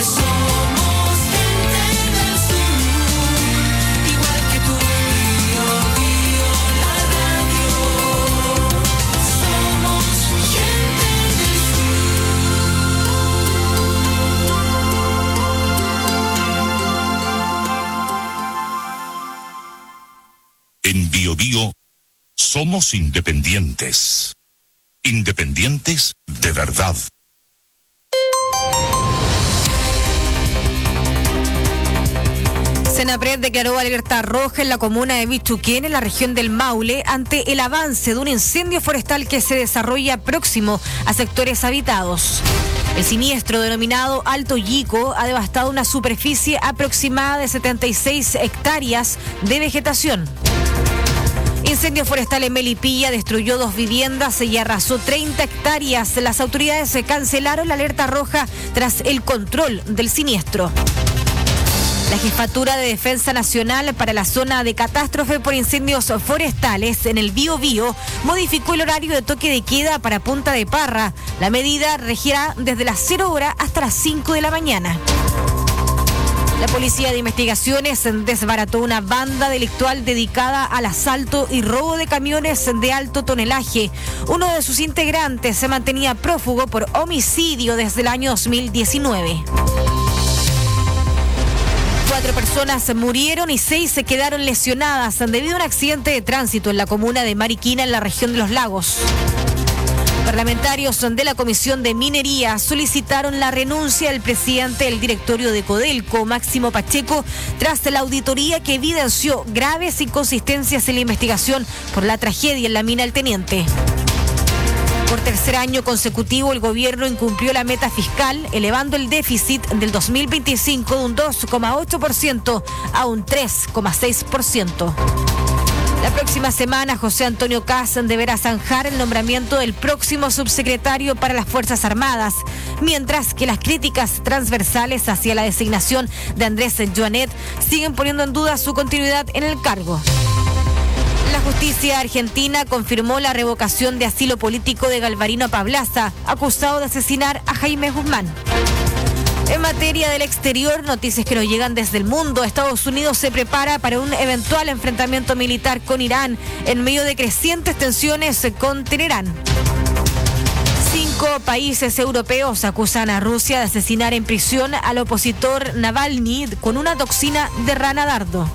Somos gente del sur, igual que tú, Bío, Bío, la radio. Somos gente del sur. En Bío Bío somos independientes. Independientes de verdad. Senapred declaró alerta roja en la comuna de Bichuquén, en la región del Maule, ante el avance de un incendio forestal que se desarrolla próximo a sectores habitados. El siniestro, denominado Alto Yico, ha devastado una superficie aproximada de 76 hectáreas de vegetación. Incendio forestal en Melipilla destruyó 2 viviendas y arrasó 30 hectáreas. Las autoridades cancelaron la alerta roja tras el control del siniestro. La Jefatura de Defensa Nacional para la zona de catástrofe por incendios forestales en el Bío Bío modificó el horario de toque de queda para Punta de Parra. La medida regirá desde las 0 horas hasta las 5 de la mañana. La Policía de Investigaciones desbarató una banda delictual dedicada al asalto y robo de camiones de alto tonelaje. Uno de sus integrantes se mantenía prófugo por homicidio desde el año 2019. 4 personas murieron y 6 se quedaron lesionadas debido a un accidente de tránsito en la comuna de Mariquina, en la región de Los Lagos. Parlamentarios de la Comisión de Minería solicitaron la renuncia del presidente del directorio de Codelco, Máximo Pacheco, tras la auditoría que evidenció graves inconsistencias en la investigación por la tragedia en la mina El Teniente. Por tercer año consecutivo, el gobierno incumplió la meta fiscal, elevando el déficit del 2025 de un 2,8% a un 3,6%. La próxima semana, José Antonio Kast deberá zanjar el nombramiento del próximo subsecretario para las Fuerzas Armadas, mientras que las críticas transversales hacia la designación de Andrés Joanet siguen poniendo en duda su continuidad en el cargo. La justicia argentina confirmó la revocación de asilo político de Galvarino Pablaza, acusado de asesinar a Jaime Guzmán. En materia del exterior, noticias que nos llegan desde el mundo. Estados Unidos se prepara para un eventual enfrentamiento militar con Irán en medio de crecientes tensiones con Teherán. 5 países europeos acusan a Rusia de asesinar en prisión al opositor Navalny con una toxina de rana dardo.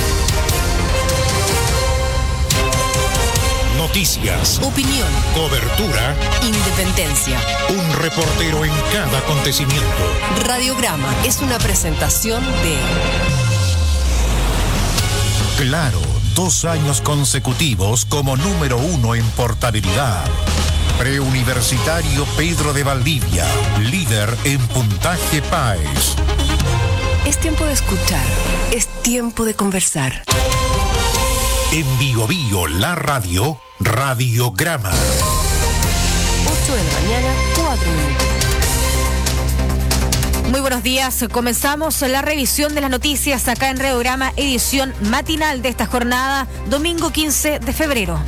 Noticias, opinión, cobertura, independencia. Un reportero en cada acontecimiento. Radiograma es una presentación de Claro, 2 años consecutivos como número 1 en portabilidad. Preuniversitario Pedro de Valdivia, líder en puntaje PAES. Es tiempo de escuchar, es tiempo de conversar. En Bío Bío, la radio, Radiograma. 8 de la mañana, 4 minutos. Muy buenos días. Comenzamos la revisión de las noticias acá en Radiograma, edición matinal de esta jornada, domingo 15 de febrero.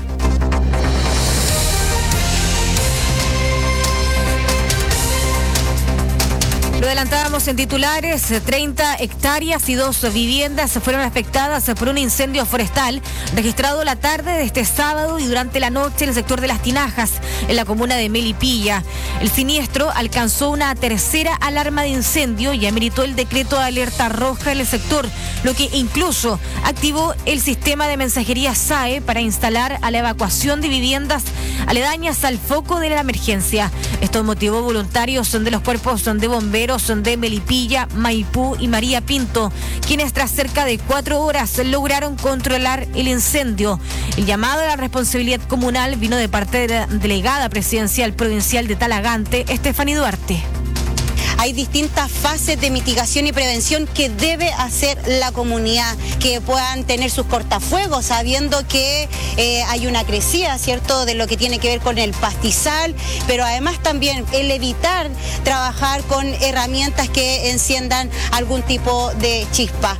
Lo adelantábamos en titulares, 30 hectáreas y 2 viviendas fueron afectadas por un incendio forestal registrado la tarde de este sábado y durante la noche en el sector de Las Tinajas, en la comuna de Melipilla. El siniestro alcanzó una tercera alarma de incendio y ameritó el decreto de alerta roja en el sector, lo que incluso activó el sistema de mensajería SAE para instalar a la evacuación de viviendas aledañas al foco de la emergencia. Esto motivó voluntarios de los cuerpos de bomberos de Melipilla, Maipú y María Pinto, quienes tras cerca de 4 horas lograron controlar el incendio. El llamado a la responsabilidad comunal vino de parte de la delegada presidencial provincial de Talagante, Estefany Duarte. Hay distintas fases de mitigación y prevención que debe hacer la comunidad, que puedan tener sus cortafuegos, sabiendo que hay una crecida, ¿cierto?, de lo que tiene que ver con el pastizal, pero además también el evitar trabajar con herramientas que enciendan algún tipo de chispa.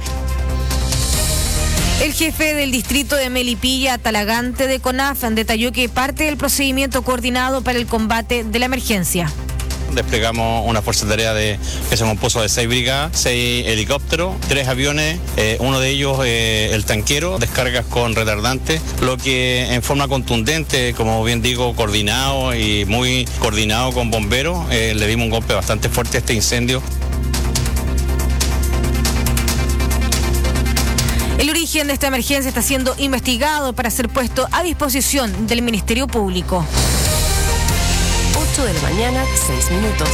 El jefe del distrito de Melipilla, Talagante de CONAF, detalló que parte del procedimiento coordinado para el combate de la emergencia. Desplegamos una fuerza de tarea que se compuso de 6 brigadas, 6 helicópteros, 3 aviones, uno de ellos el tanquero, descargas con retardantes, lo que en forma contundente, como bien digo, coordinado y muy coordinado con bomberos, le dimos un golpe bastante fuerte a este incendio. El origen de esta emergencia está siendo investigado para ser puesto a disposición del Ministerio Público. 8 de la mañana, 6 minutos.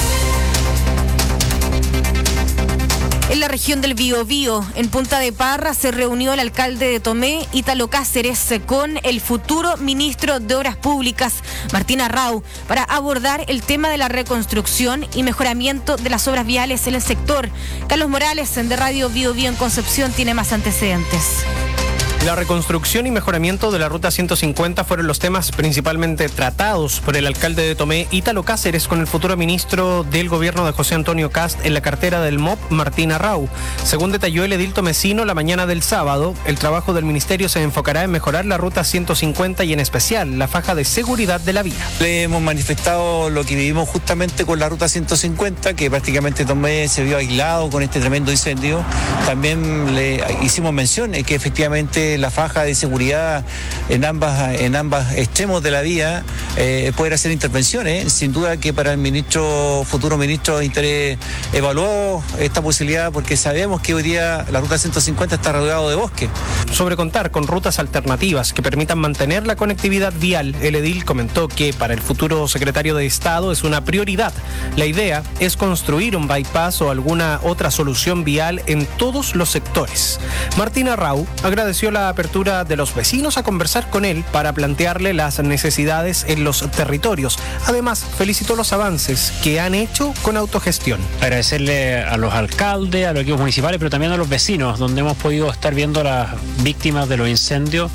En la región del Biobío, en Punta de Parra, se reunió el alcalde de Tomé, Ítalo Cáceres, con el futuro ministro de Obras Públicas, Martín Arrau, para abordar el tema de la reconstrucción y mejoramiento de las obras viales en el sector. Carlos Morales, de Radio Biobío en Concepción, tiene más antecedentes. La reconstrucción y mejoramiento de la Ruta 150 fueron los temas principalmente tratados por el alcalde de Tomé, Ítalo Cáceres, con el futuro ministro del gobierno de José Antonio Kast en la cartera del MOP, Martín Arrau. Según detalló el edil tomecino la mañana del sábado, el trabajo del ministerio se enfocará en mejorar la Ruta 150 y en especial la faja de seguridad de la vía. Le hemos manifestado lo que vivimos justamente con la Ruta 150, que prácticamente Tomé se vio aislado con este tremendo incendio. También le hicimos mención que efectivamente la faja de seguridad en ambas extremos de la vía, poder hacer intervenciones. Sin duda que para el futuro ministro de Interior evaluó esta posibilidad porque sabemos que hoy día la Ruta 150 está rodeado de bosque. Sobre contar con rutas alternativas que permitan mantener la conectividad vial, el edil comentó que para el futuro secretario de Estado es una prioridad. La idea es construir un bypass o alguna otra solución vial en todos los sectores. Martín Arrau agradeció la apertura de los vecinos a conversar con él para plantearle las necesidades en los territorios. Además, felicitó los avances que han hecho con autogestión. Agradecerle a los alcaldes, a los equipos municipales, pero también a los vecinos, donde hemos podido estar viendo a las víctimas de los incendios.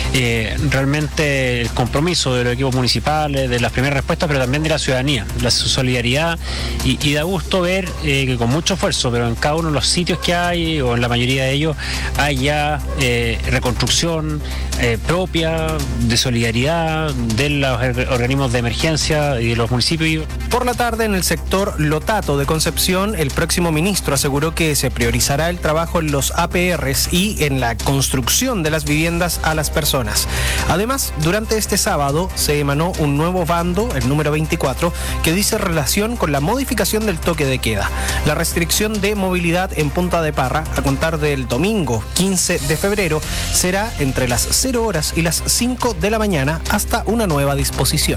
Realmente el compromiso de los equipos municipales, de las primeras respuestas, pero también de la ciudadanía, la solidaridad, y da gusto ver que con mucho esfuerzo, pero en cada uno de los sitios que hay, o en la mayoría de ellos, hay ya reconstrucción propia, de solidaridad de los organismos de emergencia y de los municipios. Por la tarde, en el sector Lotato de Concepción, el próximo ministro aseguró que se priorizará el trabajo en los APRs y en la construcción de las viviendas a las personas. Además, durante este sábado se emanó un nuevo bando, el número 24, que dice relación con la modificación del toque de queda. La restricción de movilidad en Punta de Parra, a contar del domingo 15 de febrero, será entre las 0 horas y las 5 de la mañana hasta una nueva disposición.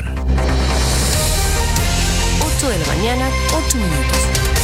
8 de la mañana, 8 minutos.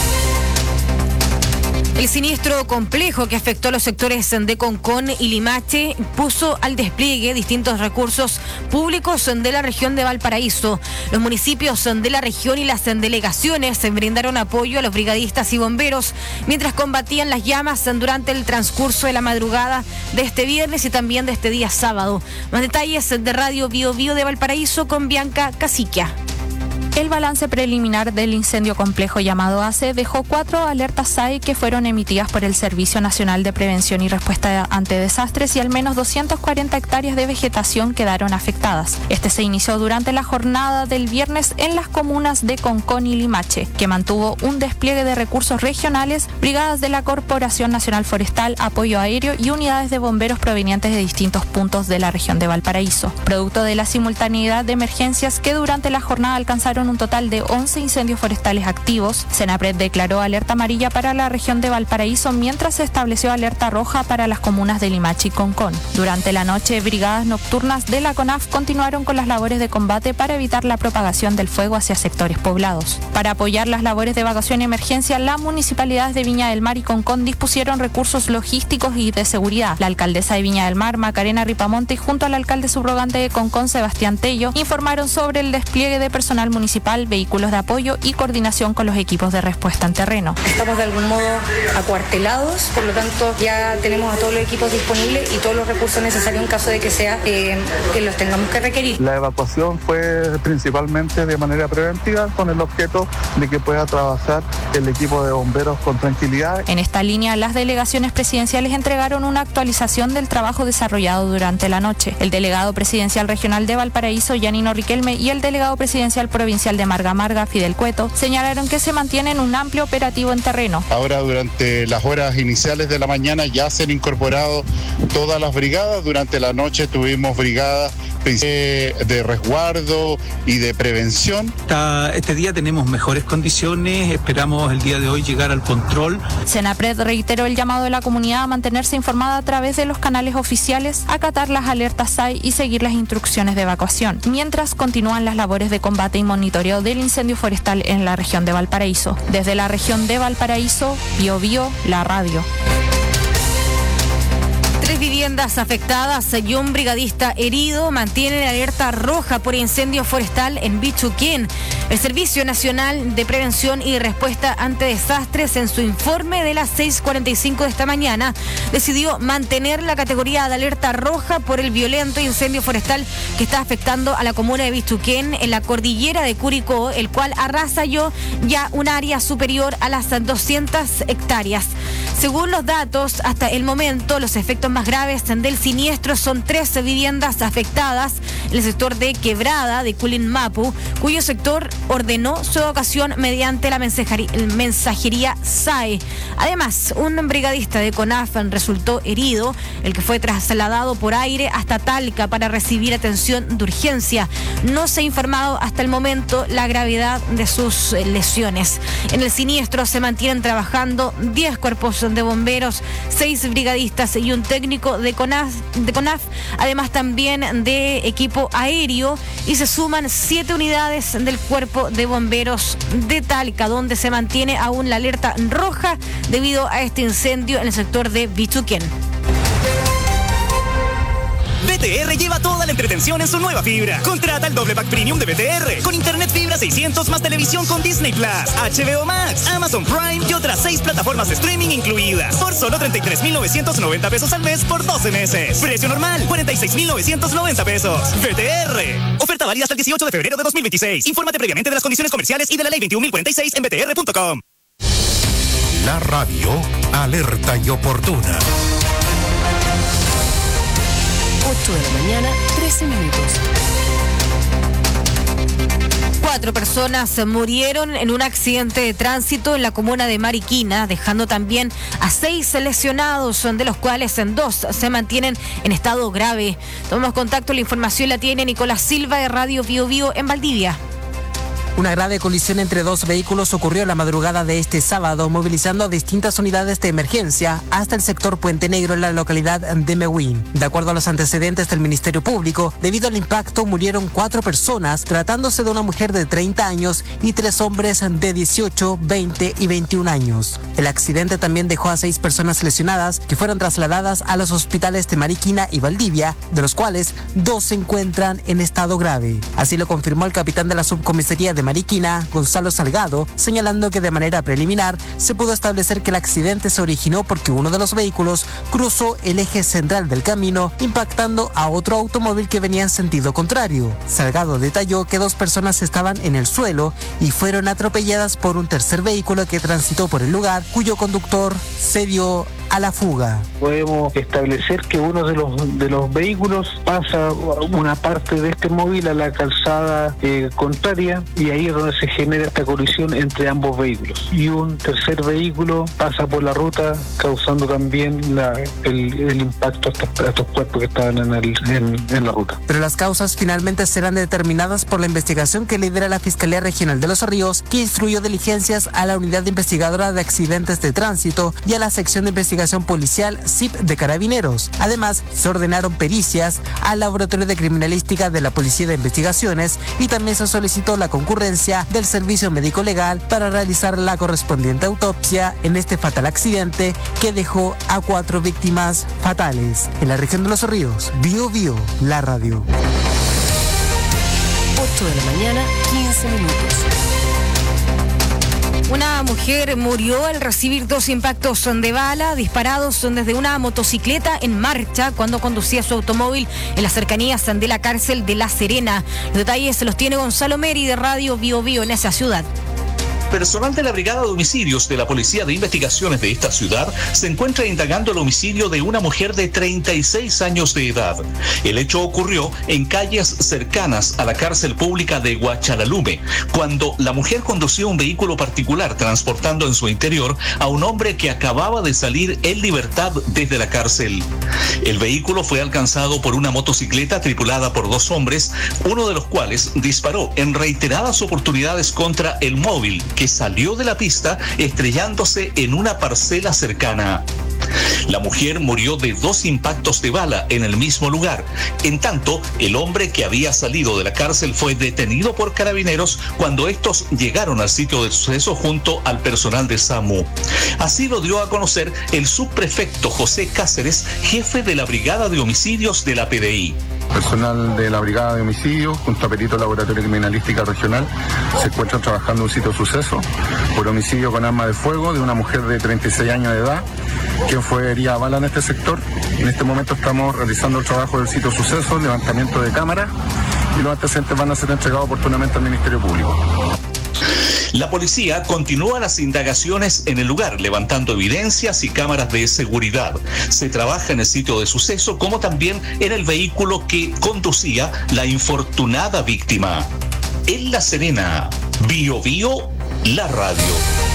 El siniestro complejo que afectó a los sectores de Concón y Limache puso al despliegue distintos recursos públicos de la región de Valparaíso. Los municipios de la región y las delegaciones brindaron apoyo a los brigadistas y bomberos mientras combatían las llamas durante el transcurso de la madrugada de este viernes y también de este día sábado. Más detalles de Radio Biobío de Valparaíso con Bianca Casiquia. El balance preliminar del incendio complejo llamado ACE dejó 4 alertas SAE que fueron emitidas por el Servicio Nacional de Prevención y Respuesta ante Desastres y al menos 240 hectáreas de vegetación quedaron afectadas. Este se inició durante la jornada del viernes en las comunas de Concón y Limache, que mantuvo un despliegue de recursos regionales, brigadas de la Corporación Nacional Forestal, apoyo aéreo y unidades de bomberos provenientes de distintos puntos de la región de Valparaíso. Producto de la simultaneidad de emergencias que durante la jornada alcanzaron un total de 11 incendios forestales activos, Senapred declaró alerta amarilla para la región de Valparaíso, mientras se estableció alerta roja para las comunas de Limache y Concón. Durante la noche, brigadas nocturnas de la CONAF continuaron con las labores de combate para evitar la propagación del fuego hacia sectores poblados. Para apoyar las labores de evacuación y emergencia, las municipalidades de Viña del Mar y Concón dispusieron recursos logísticos y de seguridad. La alcaldesa de Viña del Mar, Macarena Ripamonte, junto al alcalde subrogante de Concón, Sebastián Tello, informaron sobre el despliegue de personal municipal, vehículos de apoyo y coordinación con los equipos de respuesta en terreno. Estamos de algún modo acuartelados, por lo tanto ya tenemos a todos los equipos disponibles y todos los recursos necesarios en caso de que sea que los tengamos que requerir. La evacuación fue principalmente de manera preventiva con el objeto de que pueda trabajar el equipo de bomberos con tranquilidad. En esta línea, las delegaciones presidenciales entregaron una actualización del trabajo desarrollado durante la noche. El delegado presidencial regional de Valparaíso, Yanino Riquelme, y el delegado presidencial provincial provincial de Marga Marga, Fidel Cueto, señalaron que se mantienen un amplio operativo en terreno. Ahora, durante las horas iniciales de la mañana ya se han incorporado todas las brigadas. Durante la noche tuvimos brigadas de resguardo y de prevención. Este día tenemos mejores condiciones, esperamos el día de hoy llegar al control. Senapred reiteró el llamado de la comunidad a mantenerse informada a través de los canales oficiales, acatar las alertas SAI y seguir las instrucciones de evacuación, mientras continúan las labores de combate y monitoreo del incendio forestal en la región de Valparaíso. Desde la región de Valparaíso, Bio Bio, la radio. 3 viviendas afectadas y un brigadista herido mantienen alerta roja por incendio forestal en Bichuquén. El Servicio Nacional de Prevención y Respuesta ante Desastres, en su informe de las 6:45 de esta mañana, decidió mantener la categoría de alerta roja por el violento incendio forestal que está afectando a la comuna de Bichuquén en la cordillera de Curicó, el cual arrasó ya un área superior a las 200 hectáreas. Según los datos, hasta el momento, los efectos más graves del siniestro son 13 viviendas afectadas en el sector de Quebrada de Culinmapu, cuyo sector ordenó su evacuación mediante la mensajería SAE. Además, un brigadista de CONAF resultó herido, el que fue trasladado por aire hasta Talca para recibir atención de urgencia. No se ha informado hasta el momento la gravedad de sus lesiones. En el siniestro se mantienen trabajando 10 cuerpos de bomberos, 6 brigadistas y un técnico de CONAF, además también de equipo aéreo, y se suman 7 unidades del cuerpo de bomberos de Talca, donde se mantiene aún la alerta roja debido a este incendio en el sector de Bichuquén. BTR lleva toda la entretención en su nueva fibra. Contrata el doble pack premium de BTR con internet fibra 600 más televisión con Disney Plus, HBO Max, Amazon Prime y otras 6 plataformas de streaming incluidas por solo 33,990 pesos al mes por 12 meses. Precio normal 46,990 pesos. BTR. Oferta válida hasta el 18 de febrero de 2026. Infórmate previamente de las condiciones comerciales y de la ley 21.046 en btr.com. La radio alerta y oportuna. 8 de la mañana, 13 minutos. 4 personas murieron en un accidente de tránsito en la comuna de Mariquina, dejando también a 6 lesionados, de los cuales 2 se mantienen en estado grave. Tomamos contacto, la información la tiene Nicolás Silva de Radio Bio Bio en Valdivia. Una grave colisión entre 2 vehículos ocurrió la madrugada de este sábado, movilizando a distintas unidades de emergencia hasta el sector Puente Negro en la localidad de Mehuen. De acuerdo a los antecedentes del Ministerio Público, debido al impacto murieron 4 personas, tratándose de una mujer de 30 años y 3 hombres de 18, 20 y 21 años. El accidente también dejó a 6 personas lesionadas que fueron trasladadas a los hospitales de Mariquina y Valdivia, de los cuales 2 se encuentran en estado grave. Así lo confirmó el capitán de la subcomisaría de Mariquina, Gonzalo Salgado, señalando que de manera preliminar se pudo establecer que el accidente se originó porque uno de los vehículos cruzó el eje central del camino, impactando a otro automóvil que venía en sentido contrario. Salgado detalló que 2 personas estaban en el suelo y fueron atropelladas por un tercer vehículo que transitó por el lugar, cuyo conductor se dio a la fuga. Podemos establecer que uno de los vehículos pasa una parte de este móvil a la calzada contraria, y ahí es donde se genera esta colisión entre ambos vehículos. Y un tercer vehículo pasa por la ruta, causando también el impacto a estos cuerpos que estaban en la ruta. Pero las causas finalmente serán determinadas por la investigación que lidera la Fiscalía Regional de Los Ríos, que instruyó diligencias a la Unidad Investigadora de Accidentes de Tránsito y a la Sección de Investigación Policial CIP de Carabineros. Además, se ordenaron pericias al Laboratorio de Criminalística de la Policía de Investigaciones, y también se solicitó la concurrencia del Servicio Médico Legal para realizar la correspondiente autopsia en este fatal accidente que dejó a 4 víctimas fatales. En la región de Los Ríos, Bio Bio, la radio. 8 de la mañana, 15 minutos. Una mujer murió al recibir 2 impactos de bala disparados desde una motocicleta en marcha cuando conducía su automóvil en las cercanías de la cárcel de La Serena. Los detalles se los tiene Gonzalo Meri de Radio Bio Bio en esa ciudad. Personal de la Brigada de Homicidios de la Policía de Investigaciones de esta ciudad se encuentra indagando el homicidio de una mujer de 36 años de edad. El hecho ocurrió en calles cercanas a la cárcel pública de Huachalalume, cuando la mujer conducía un vehículo particular transportando en su interior a un hombre que acababa de salir en libertad desde la cárcel. El vehículo fue alcanzado por una motocicleta tripulada por 2 hombres, uno de los cuales disparó en reiteradas oportunidades contra el móvil, que salió de la pista estrellándose en una parcela cercana. La mujer murió de 2 impactos de bala en el mismo lugar. En tanto, el hombre que había salido de la cárcel fue detenido por carabineros cuando estos llegaron al sitio del suceso junto al personal de SAMU. Así lo dio a conocer el subprefecto José Cáceres, jefe de la Brigada de Homicidios de la PDI. Personal de la Brigada de Homicidios, junto a Perito Laboratorio Criminalística Regional, se encuentran trabajando en un sitio de suceso por homicidio con arma de fuego de una mujer de 36 años de edad, quien fue herida a bala en este sector. En este momento estamos realizando el trabajo del sitio de suceso, levantamiento de cámaras, y los antecedentes van a ser entregados oportunamente al Ministerio Público. La policía continúa las indagaciones en el lugar, levantando evidencias y cámaras de seguridad. Se trabaja en el sitio de suceso, como también en el vehículo que conducía la infortunada víctima. En La Serena, Bio Bio, la radio.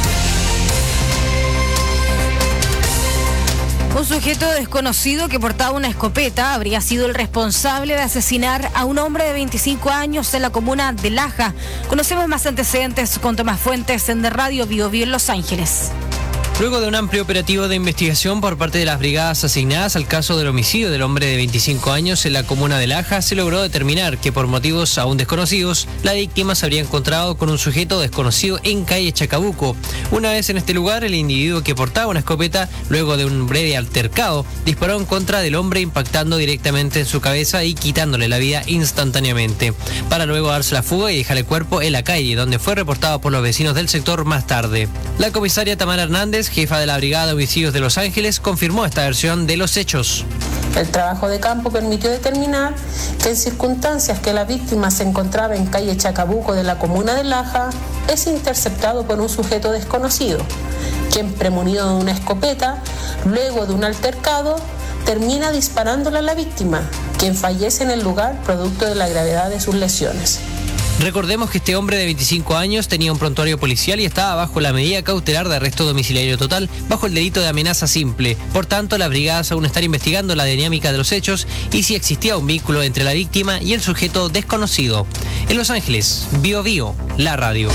Un sujeto desconocido que portaba una escopeta habría sido el responsable de asesinar a un hombre de 25 años en la comuna de Laja. Conocemos más antecedentes con Tomás Fuentes en de Radio Bio Bio en Los Ángeles. Luego de un amplio operativo de investigación por parte de las brigadas asignadas al caso del homicidio del hombre de 25 años en la comuna de Laja, se logró determinar que por motivos aún desconocidos, la víctima se habría encontrado con un sujeto desconocido en calle Chacabuco. Una vez en este lugar, el individuo que portaba una escopeta, luego de un breve altercado, disparó en contra del hombre impactando directamente en su cabeza y quitándole la vida instantáneamente, para luego darse la fuga y dejar el cuerpo en la calle, donde fue reportado por los vecinos del sector más tarde. La comisaria Tamara Hernández, jefa de la Brigada de Homicidios de Los Ángeles, confirmó esta versión de los hechos. El trabajo de campo permitió determinar que en circunstancias que la víctima se encontraba en calle Chacabuco de la comuna de Laja, es interceptado por un sujeto desconocido, quien, premunido de una escopeta, luego de un altercado, termina disparándole a la víctima, quien fallece en el lugar producto de la gravedad de sus lesiones. Recordemos que este hombre de 25 años tenía un prontuario policial y estaba bajo la medida cautelar de arresto domiciliario total bajo el delito de amenaza simple. Por tanto, las brigadas aún están investigando la dinámica de los hechos y si existía un vínculo entre la víctima y el sujeto desconocido. En Los Ángeles, Bio Bio, la radio.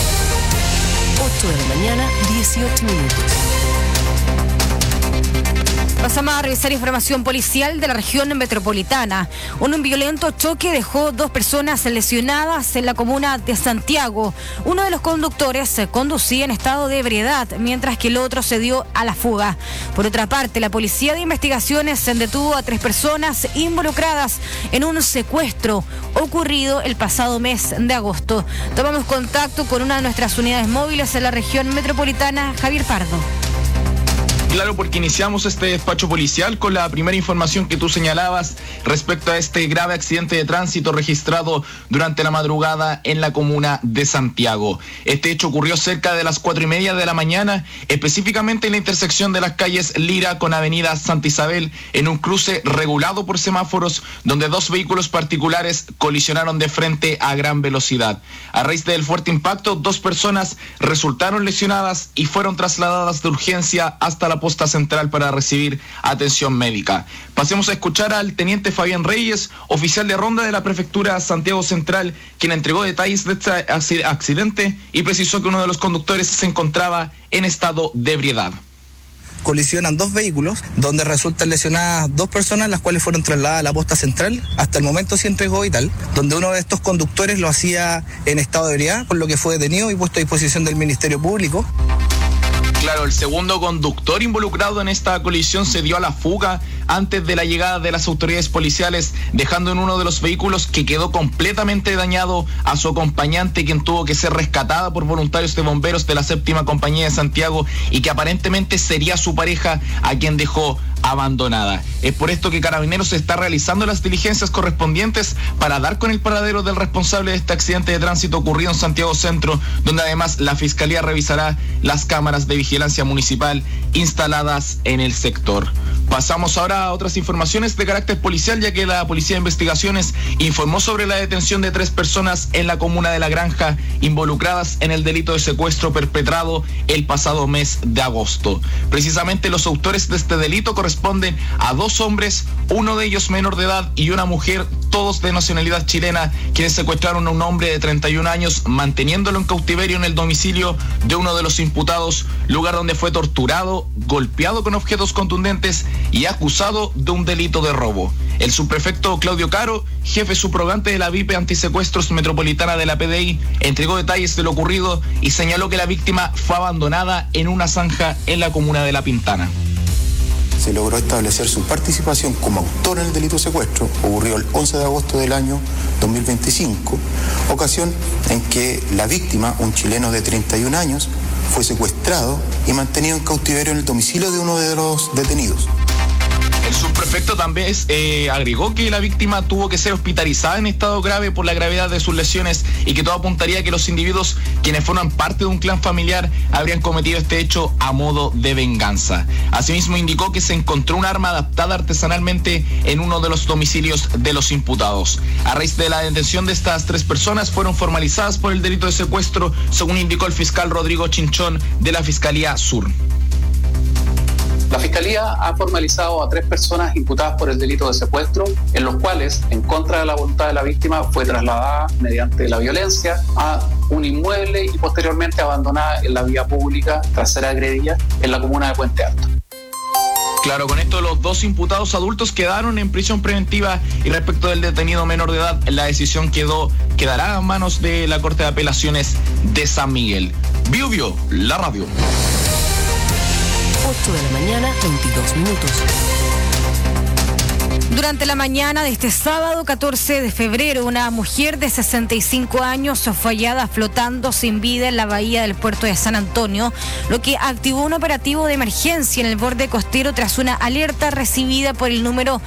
8 de la mañana, 18 minutos. Pasamos a revisar información policial de la región metropolitana. Un violento choque dejó 2 personas lesionadas en la comuna de Santiago. Uno de los conductores conducía en estado de ebriedad, mientras que el otro se dio a la fuga. Por otra parte, la Policía de Investigaciones detuvo a 3 personas involucradas en un secuestro ocurrido el pasado mes de agosto. Tomamos contacto con una de nuestras unidades móviles en la región metropolitana, Javier Pardo. Claro, porque iniciamos este despacho policial con la primera información que tú señalabas respecto a este grave accidente de tránsito registrado durante la madrugada en la comuna de Santiago. Este hecho ocurrió cerca de las 4:30 de la mañana, específicamente en la intersección de las calles Lira con avenida Santa Isabel, en un cruce regulado por semáforos, donde 2 vehículos particulares colisionaron de frente a gran velocidad. A raíz del fuerte impacto, 2 personas resultaron lesionadas y fueron trasladadas de urgencia hasta la posta central para recibir atención médica. Pasemos a escuchar al teniente Fabián Reyes, oficial de ronda de la prefectura Santiago Central, quien entregó detalles de este accidente y precisó que uno de los conductores se encontraba en estado de ebriedad. Colisionan 2 vehículos, donde resultan lesionadas 2 personas, las cuales fueron trasladadas a la posta central. Hasta el momento se entregó vital, donde uno de estos conductores lo hacía en estado de ebriedad, por lo que fue detenido y puesto a disposición del Ministerio Público. Claro, el segundo conductor involucrado en esta colisión se dio a la fuga antes de la llegada de las autoridades policiales, dejando en uno de los vehículos que quedó completamente dañado a su acompañante, quien tuvo que ser rescatada por voluntarios de bomberos de la 7ª Compañía de Santiago y que aparentemente sería su pareja, a quien dejó abandonada. Es por esto que Carabineros está realizando las diligencias correspondientes para dar con el paradero del responsable de este accidente de tránsito ocurrido en Santiago Centro, donde además la Fiscalía revisará las cámaras de vigilancia municipal instaladas en el sector. Pasamos ahora a otras informaciones de carácter policial, ya que la Policía de Investigaciones informó sobre la detención de 3 personas en la comuna de La Granja involucradas en el delito de secuestro perpetrado el pasado mes de agosto. Precisamente los autores de este delito corresponden a 2 hombres, uno de ellos menor de edad y una mujer, todos de nacionalidad chilena, quienes secuestraron a un hombre de 31 años manteniéndolo en cautiverio en el domicilio de uno de los imputados, lugar donde fue torturado, golpeado con objetos contundentes y acusado de un delito de robo. El subprefecto Claudio Caro, jefe subrogante de la VIP Antisecuestros Metropolitana de la PDI, entregó detalles de lo ocurrido y señaló que la víctima fue abandonada en una zanja en la comuna de La Pintana. Se logró establecer su participación como autor en el delito de secuestro, ocurrió el 11 de agosto del año 2025, ocasión en que la víctima, un chileno de 31 años, fue secuestrado y mantenido en cautiverio en el domicilio de uno de los detenidos. El subprefecto también agregó que la víctima tuvo que ser hospitalizada en estado grave por la gravedad de sus lesiones y que todo apuntaría a que los individuos, quienes forman parte de un clan familiar, habrían cometido este hecho a modo de venganza. Asimismo indicó que se encontró un arma adaptada artesanalmente en uno de los domicilios de los imputados. A raíz de la detención de estas 3 personas fueron formalizadas por el delito de secuestro, según indicó el fiscal Rodrigo Chinchón de la Fiscalía Sur. La Fiscalía ha formalizado a 3 personas imputadas por el delito de secuestro, en los cuales, en contra de la voluntad de la víctima, fue trasladada mediante la violencia a un inmueble y posteriormente abandonada en la vía pública tras ser agredida en la comuna de Puente Alto. Claro, con esto los 2 imputados adultos quedaron en prisión preventiva y respecto del detenido menor de edad, la decisión quedará a manos de la Corte de Apelaciones de San Miguel. Biobio, la radio. 8 de la mañana, 22 minutos. Durante la mañana de este sábado 14 de febrero, una mujer de 65 años fue hallada flotando sin vida en la bahía del puerto de San Antonio, lo que activó un operativo de emergencia en el borde costero tras una alerta recibida por el número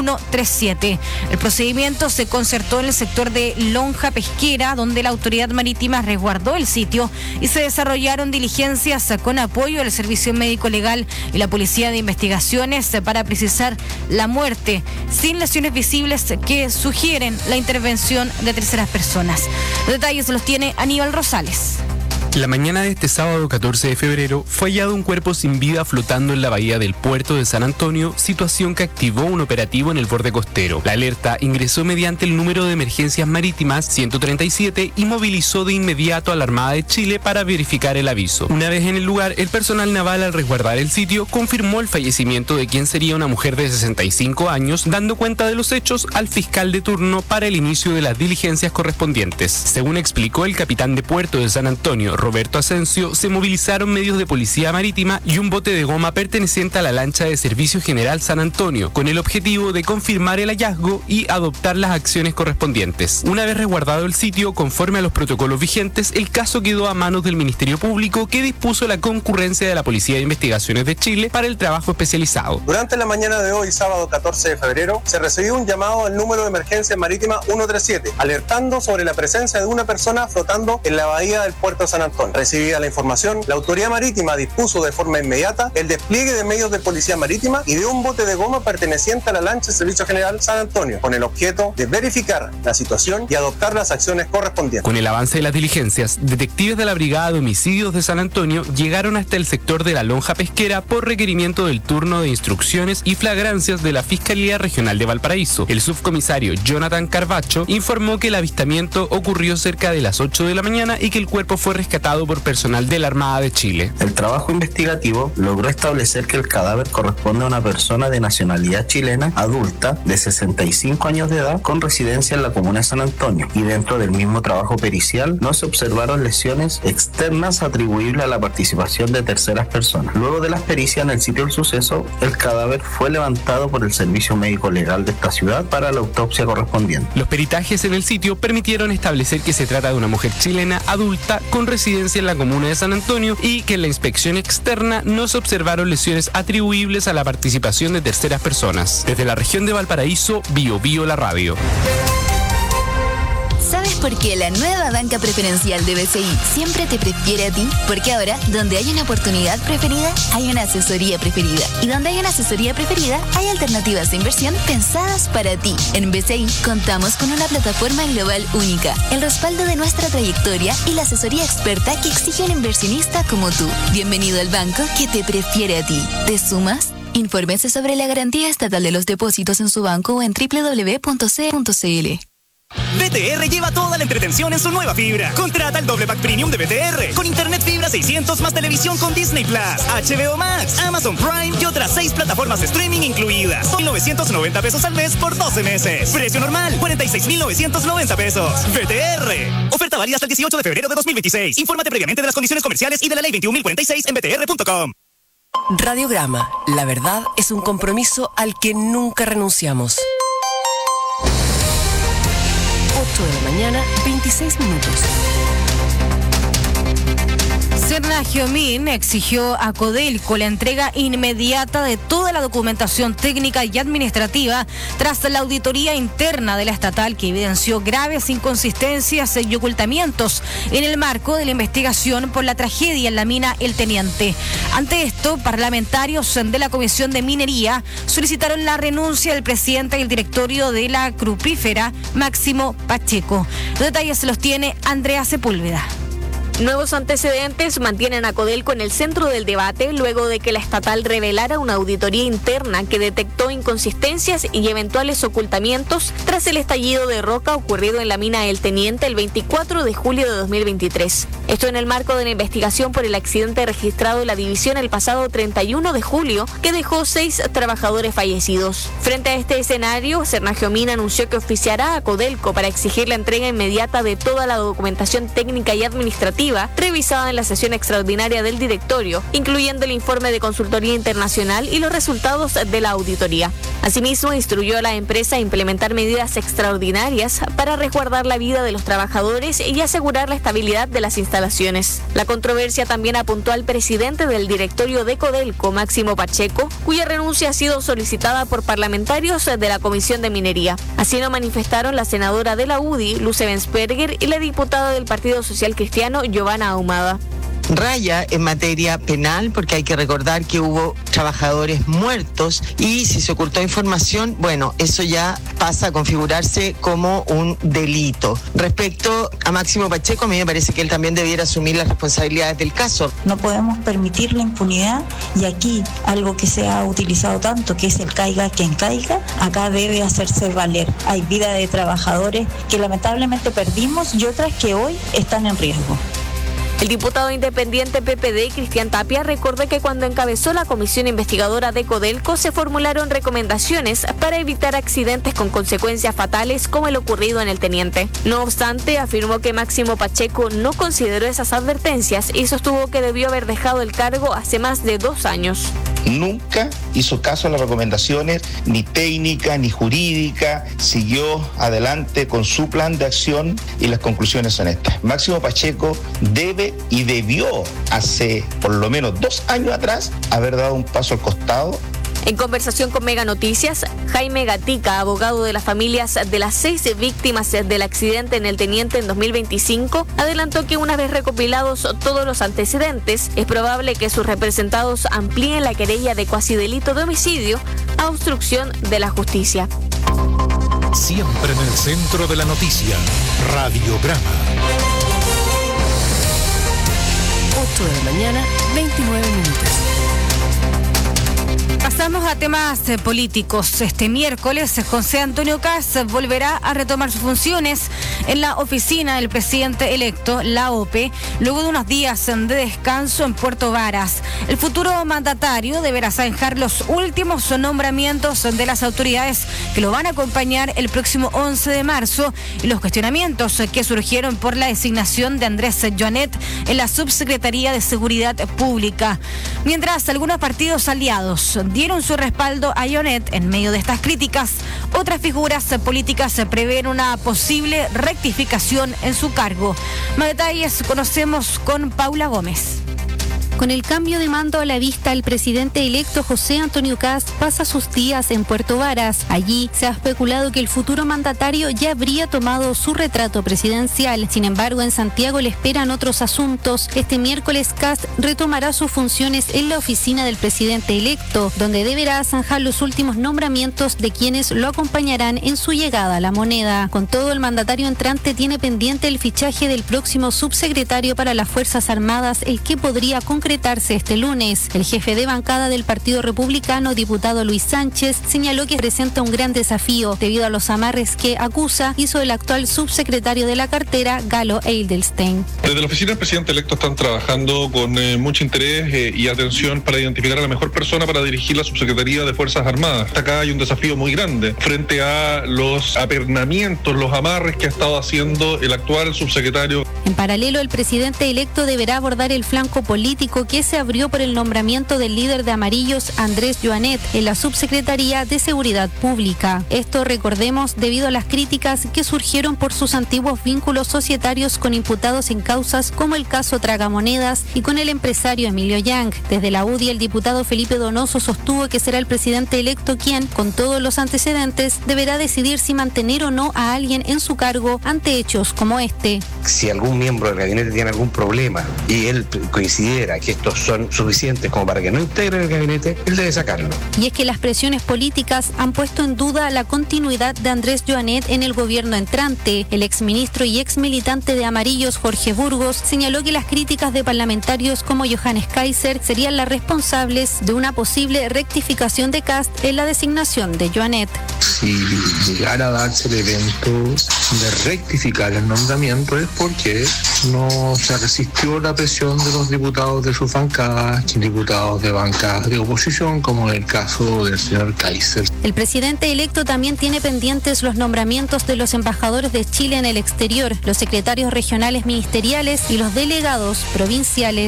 137. El procedimiento se concertó en el sector de Lonja Pesquera, donde la autoridad marítima resguardó el sitio y se desarrollaron diligencias con apoyo del Servicio Médico Legal y la Policía de Investigaciones para precisar la muerte, sin lesiones visibles que sugieren la intervención de terceras personas. Los detalles los tiene Aníbal Rosales. La mañana de este sábado 14 de febrero fue hallado un cuerpo sin vida flotando en la bahía del puerto de San Antonio, situación que activó un operativo en el borde costero. La alerta ingresó mediante el número de emergencias marítimas 137 y movilizó de inmediato a la Armada de Chile para verificar el aviso. Una vez en el lugar, el personal naval, al resguardar el sitio, confirmó el fallecimiento de quien sería una mujer de 65 años, dando cuenta de los hechos al fiscal de turno para el inicio de las diligencias correspondientes. Según explicó el capitán de puerto de San Antonio, Roberto Asensio, se movilizaron medios de policía marítima y un bote de goma perteneciente a la lancha de Servicio General San Antonio, con el objetivo de confirmar el hallazgo y adoptar las acciones correspondientes. Una vez resguardado el sitio, conforme a los protocolos vigentes, el caso quedó a manos del Ministerio Público, que dispuso la concurrencia de la Policía de Investigaciones de Chile para el trabajo especializado. Durante la mañana de hoy, sábado 14 de febrero, se recibió un llamado al número de emergencia marítima 137, alertando sobre la presencia de una persona flotando en la bahía del puerto de San Antonio. Recibida la información, la autoridad marítima dispuso de forma inmediata el despliegue de medios de policía marítima y de un bote de goma perteneciente a la lancha de Servicio General San Antonio, con el objeto de verificar la situación y adoptar las acciones correspondientes. Con el avance de las diligencias, detectives de la Brigada de Homicidios de San Antonio llegaron hasta el sector de la Lonja Pesquera por requerimiento del turno de instrucciones y flagrancias de la Fiscalía Regional de Valparaíso. El subcomisario Jonathan Carvacho informó que el avistamiento ocurrió cerca de las 8 de la mañana y que el cuerpo fue rescatado por personal de la Armada de Chile. El trabajo investigativo logró establecer que el cadáver corresponde a una persona de nacionalidad chilena, adulta, de 65 años de edad, con residencia en la comuna de San Antonio, y dentro del mismo trabajo pericial no se observaron lesiones externas atribuibles a la participación de terceras personas. Luego de las pericias en el sitio del suceso, el cadáver fue levantado por el Servicio Médico Legal de esta ciudad para la autopsia correspondiente. Los peritajes en el sitio permitieron establecer que se trata de una mujer chilena adulta con residencia residencia en la comuna de San Antonio y que en la inspección externa no se observaron lesiones atribuibles a la participación de terceras personas. Desde la región de Valparaíso, Bio Bio la radio. ¿Sabes por qué la nueva banca preferencial de BCI siempre te prefiere a ti? Porque ahora, donde hay una oportunidad preferida, hay una asesoría preferida. Y donde hay una asesoría preferida, hay alternativas de inversión pensadas para ti. En BCI contamos con una plataforma global única, el respaldo de nuestra trayectoria y la asesoría experta que exige un inversionista como tú. Bienvenido al banco que te prefiere a ti. ¿Te sumas? Infórmese sobre la garantía estatal de los depósitos en su banco o en www.c.cl. BTR lleva toda la entretención en su nueva fibra. Contrata el doble pack premium de BTR con internet fibra 600 más televisión con Disney Plus, HBO Max, Amazon Prime y otras 6 plataformas de streaming incluidas. 990 pesos al mes por 12 meses. Precio normal, 46,990 pesos. BTR. Oferta válida hasta el 18 de febrero de 2026. Infórmate previamente de las condiciones comerciales y de la ley 21.046 en btr.com. Radiograma. La verdad es un compromiso al que nunca renunciamos. 8 de la mañana, 26 minutos. Sergio Min exigió a Codelco la entrega inmediata de toda la documentación técnica y administrativa tras la auditoría interna de la estatal que evidenció graves inconsistencias y ocultamientos en el marco de la investigación por la tragedia en la mina El Teniente. Ante esto, parlamentarios de la Comisión de Minería solicitaron la renuncia del presidente y el directorio de la Crupífera, Máximo Pacheco. Los detalles los tiene Andrea Sepúlveda. Nuevos antecedentes mantienen a Codelco en el centro del debate luego de que la estatal revelara una auditoría interna que detectó inconsistencias y eventuales ocultamientos tras el estallido de roca ocurrido en la mina El Teniente el 24 de julio de 2023. Esto en el marco de la investigación por el accidente registrado en la división el pasado 31 de julio que dejó 6 trabajadores fallecidos. Frente a este escenario, Sergio Min anunció que oficiará a Codelco para exigir la entrega inmediata de toda la documentación técnica y administrativa revisada en la sesión extraordinaria del directorio, incluyendo el informe de consultoría internacional y los resultados de la auditoría. Asimismo, instruyó a la empresa a implementar medidas extraordinarias para resguardar la vida de los trabajadores y asegurar la estabilidad de las instalaciones. La controversia también apuntó al presidente del directorio de Codelco, Máximo Pacheco, cuya renuncia ha sido solicitada por parlamentarios de la Comisión de Minería. Así lo manifestaron la senadora de la UDI, Luz Ebensperger, y la diputada del Partido Social Cristiano, Giovanna Ahumada. Raya en materia penal porque hay que recordar que hubo trabajadores muertos y si se ocultó información, bueno, eso ya pasa a configurarse como un delito. Respecto a Máximo Pacheco, a mí me parece que él también debiera asumir las responsabilidades del caso. No podemos permitir la impunidad y aquí algo que se ha utilizado tanto, que es el caiga quien caiga, acá debe hacerse valer. Hay vida de trabajadores que lamentablemente perdimos y otras que hoy están en riesgo. El diputado independiente PPD, Cristian Tapia, recordó que cuando encabezó la comisión investigadora de Codelco se formularon recomendaciones para evitar accidentes con consecuencias fatales como el ocurrido en El Teniente. No obstante, afirmó que Máximo Pacheco no consideró esas advertencias y sostuvo que debió haber dejado el cargo hace más de 2 años. Nunca hizo caso a las recomendaciones, ni técnica, ni jurídica, siguió adelante con su plan de acción y las conclusiones son estas. Máximo Pacheco debe y debió hace por lo menos 2 años atrás haber dado un paso al costado. En conversación con Mega Noticias, Jaime Gatica, abogado de las familias de las 6 víctimas del accidente en El Teniente en 2025, adelantó que una vez recopilados todos los antecedentes, es probable que sus representados amplíen la querella de cuasidelito de homicidio a obstrucción de la justicia. Siempre en el centro de la noticia, Radiograma. 8 de la mañana, 29 minutos. Pasamos a temas políticos. Este miércoles, José Antonio Kast volverá a retomar sus funciones en la oficina del presidente electo, la OPE, luego de unos días de descanso en Puerto Varas. El futuro mandatario deberá zanjar los últimos nombramientos de las autoridades que lo van a acompañar el próximo 11 de marzo y los cuestionamientos que surgieron por la designación de Andrés Joanet en la Subsecretaría de Seguridad Pública. Mientras algunos partidos aliados dieron su respaldo a Joanet en medio de estas críticas, otras figuras políticas prevén una posible rectificación en su cargo. Más detalles conocemos con Paula Gómez. Con el cambio de mando a la vista, el presidente electo José Antonio Kast pasa sus días en Puerto Varas. Allí se ha especulado que el futuro mandatario ya habría tomado su retrato presidencial. Sin embargo, en Santiago le esperan otros asuntos. Este miércoles Kast retomará sus funciones en la oficina del presidente electo, donde deberá zanjar los últimos nombramientos de quienes lo acompañarán en su llegada a la moneda. Con todo, el mandatario entrante tiene pendiente el fichaje del próximo subsecretario para las Fuerzas Armadas, el que podría concretarse este lunes. El jefe de bancada del Partido Republicano, diputado Luis Sánchez, señaló que presenta un gran desafío debido a los amarres que acusa hizo el actual subsecretario de la cartera, Galo Eidelstein. Desde la oficina del presidente electo están trabajando con mucho interés y atención para identificar a la mejor persona para dirigir la subsecretaría de Fuerzas Armadas. Hasta acá hay un desafío muy grande frente a los apernamientos, los amarres que ha estado haciendo el actual subsecretario. En paralelo, el presidente electo deberá abordar el flanco político que se abrió por el nombramiento del líder de Amarillos, Andrés Joanet, en la Subsecretaría de Seguridad Pública. Esto, recordemos, debido a las críticas que surgieron por sus antiguos vínculos societarios con imputados en causas como el caso Tragamonedas y con el empresario Emilio Yang. Desde la UDI, el diputado Felipe Donoso sostuvo que será el presidente electo quien, con todos los antecedentes, deberá decidir si mantener o no a alguien en su cargo ante hechos como este. Si algún miembro del gabinete tiene algún problema y él considera que estos son suficientes como para que no integre el gabinete, él debe sacarlo. Y es que las presiones políticas han puesto en duda la continuidad de Andrés Joanet en el gobierno entrante. El exministro y exmilitante de Amarillos, Jorge Burgos, señaló que las críticas de parlamentarios como Johannes Kaiser serían las responsables de una posible rectificación de Kast en la designación de Joanet. Si llegara a darse el evento de rectificar el nombramiento es porque no se resistió la presión de los diputados de sus bancadas, diputados de bancadas de oposición, como en el caso del señor Kaiser. El presidente electo también tiene pendientes los nombramientos de los embajadores de Chile en el exterior, los secretarios regionales ministeriales y los delegados provinciales.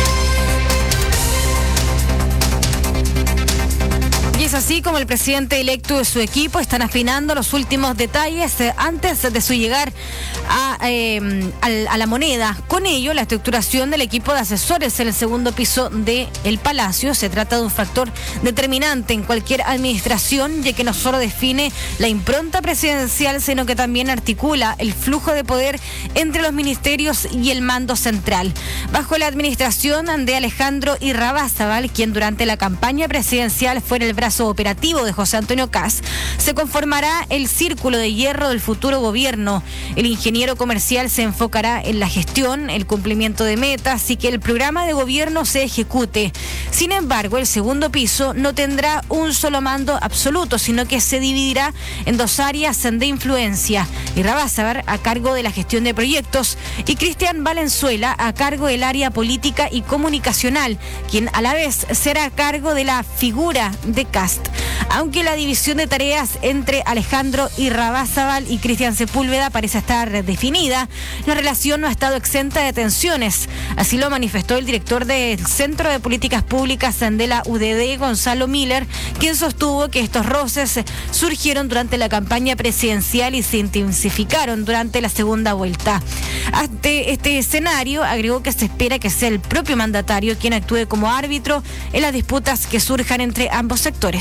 Es así como el presidente electo y su equipo están afinando los últimos detalles antes de su llegar a la moneda. Con ello, la estructuración del equipo de asesores en el segundo piso del Palacio se trata de un factor determinante en cualquier administración, ya que no solo define la impronta presidencial, sino que también articula el flujo de poder entre los ministerios y el mando central. Bajo la administración de Alejandro Irarrázaval, quien durante la campaña presidencial fue el brazo operativo de José Antonio Kast, se conformará el círculo de hierro del futuro gobierno. El ingeniero comercial se enfocará en la gestión, el cumplimiento de metas y que el programa de gobierno se ejecute. Sin embargo, el segundo piso no tendrá un solo mando absoluto, sino que se dividirá en dos áreas de influencia. Irarrázaval a cargo de la gestión de proyectos y Cristian Valenzuela a cargo del área política y comunicacional, quien a la vez será a cargo de la figura de Kast. Aunque la división de tareas entre Alejandro Irarrázaval y Cristian Sepúlveda parece estar definida, la relación no ha estado exenta de tensiones. Así lo manifestó el director del Centro de Políticas Públicas de la UDD, Gonzalo Miller, quien sostuvo que estos roces surgieron durante la campaña presidencial y se intensificaron durante la segunda vuelta. Ante este escenario, agregó que se espera que sea el propio mandatario quien actúe como árbitro en las disputas que surjan entre ambos sectores.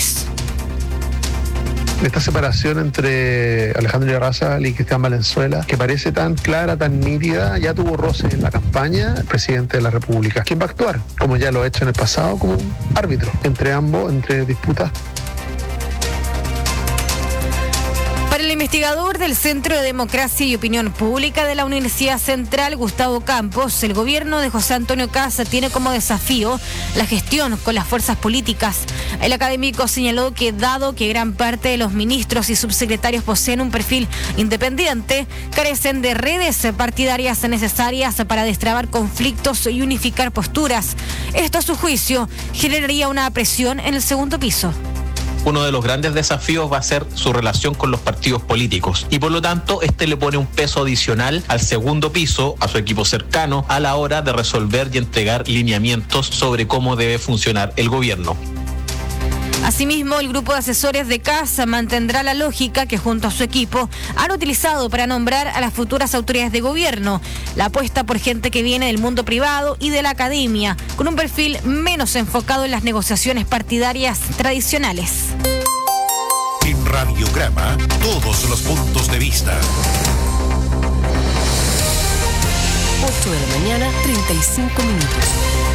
Esta separación entre Alejandro Irarrázaval y Cristian Valenzuela, que parece tan clara, tan nítida, ya tuvo roces en la campaña, el presidente de la República, quien va a actuar, como ya lo ha hecho en el pasado, como un árbitro entre ambos, entre disputas. Para el investigador del Centro de Democracia y Opinión Pública de la Universidad Central, Gustavo Campos, el gobierno de José Antonio Kast tiene como desafío la gestión con las fuerzas políticas. El académico señaló que dado que gran parte de los ministros y subsecretarios poseen un perfil independiente, carecen de redes partidarias necesarias para destrabar conflictos y unificar posturas. Esto, a su juicio, generaría una presión en el segundo piso. Uno de los grandes desafíos va a ser su relación con los partidos políticos y por lo tanto este le pone un peso adicional al segundo piso, a su equipo cercano, a la hora de resolver y entregar lineamientos sobre cómo debe funcionar el gobierno. Asimismo, el grupo de asesores de CAS mantendrá la lógica que junto a su equipo han utilizado para nombrar a las futuras autoridades de gobierno. La apuesta por gente que viene del mundo privado y de la academia, con un perfil menos enfocado en las negociaciones partidarias tradicionales. En Radiograma, todos los puntos de vista. 8 de la mañana, 35 minutos.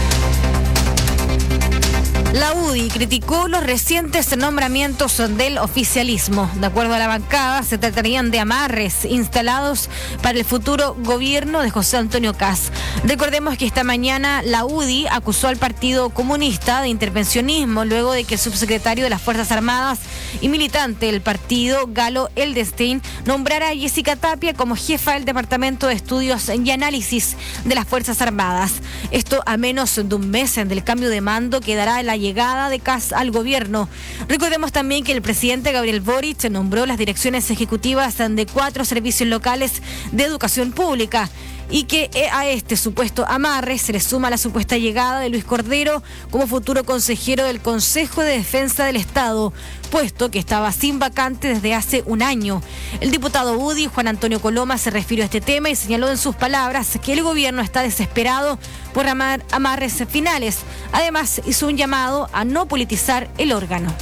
La UDI criticó los recientes nombramientos del oficialismo. De acuerdo a la bancada, se tratarían de amarres instalados para el futuro gobierno de José Antonio Kast. Recordemos que esta mañana la UDI acusó al Partido Comunista de intervencionismo luego de que el subsecretario de las Fuerzas Armadas y militante del partido, Galo Eldestein, nombrara a Jessica Tapia como jefa del Departamento de Estudios y Análisis de las Fuerzas Armadas. Esto a menos de un mes del cambio de mando que dará la llegada de Kast al gobierno. Recordemos también que el presidente Gabriel Boric nombró las direcciones ejecutivas de 4 servicios locales de educación pública y que a este supuesto amarre se le suma la supuesta llegada de Luis Cordero como futuro consejero del Consejo de Defensa del Estado, puesto que estaba sin vacante desde hace un año. El diputado UDI, Juan Antonio Coloma, se refirió a este tema y señaló en sus palabras que el gobierno está desesperado por amarres finales. Además, hizo un llamado a no politizar el órgano.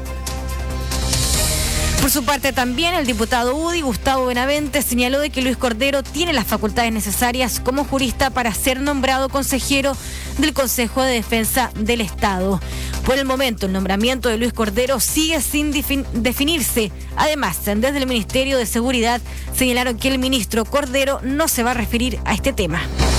Por su parte también el diputado UDI, Gustavo Benavente, señaló de que Luis Cordero tiene las facultades necesarias como jurista para ser nombrado consejero del Consejo de Defensa del Estado. Por el momento, el nombramiento de Luis Cordero sigue sin definirse. Además, desde el Ministerio de Seguridad señalaron que el ministro Cordero no se va a referir a este tema.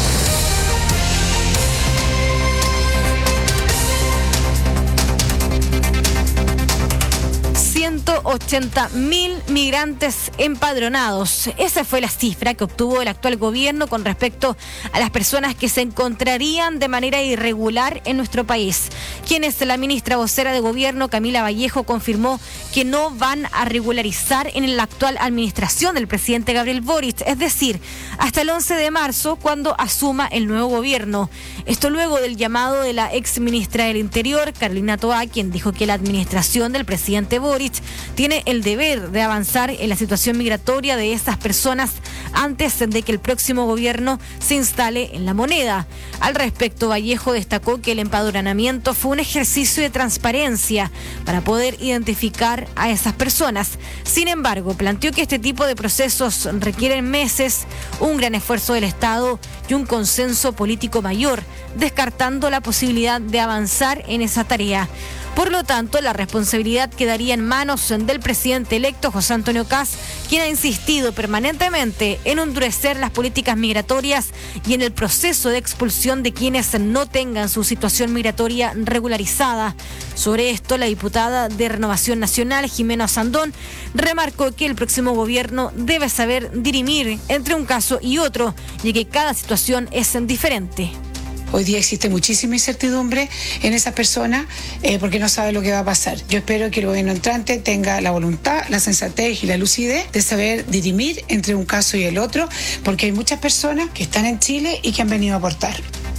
180.000 migrantes empadronados. Esa fue la cifra que obtuvo el actual gobierno con respecto a las personas que se encontrarían de manera irregular en nuestro país. La ministra vocera de gobierno, Camila Vallejo, confirmó que no van a regularizar en la actual administración del presidente Gabriel Boric, es decir, hasta el 11 de marzo, cuando asuma el nuevo gobierno. Esto luego del llamado de la ex ministra del Interior, Carolina Toá, quien dijo que la administración del presidente Boric tiene el deber de avanzar en la situación migratoria de estas personas antes de que el próximo gobierno se instale en la moneda. Al respecto, Vallejo destacó que el empadronamiento fue un ejercicio de transparencia para poder identificar a esas personas. Sin embargo, planteó que este tipo de procesos requieren meses, un gran esfuerzo del Estado y un consenso político mayor, descartando la posibilidad de avanzar en esa tarea. Por lo tanto, la responsabilidad quedaría en manos del presidente electo José Antonio Kast, quien ha insistido permanentemente en endurecer las políticas migratorias y en el proceso de expulsión de quienes no tengan su situación migratoria regularizada. Sobre esto, la diputada de Renovación Nacional, Jimena Sandón, remarcó que el próximo gobierno debe saber dirimir entre un caso y otro, y que cada situación es diferente. Hoy día existe muchísima incertidumbre en esa persona porque no sabe lo que va a pasar. Yo espero que el gobierno entrante tenga la voluntad, la sensatez y la lucidez de saber dirimir entre un caso y el otro, porque hay muchas personas que están en Chile y que han venido a aportar.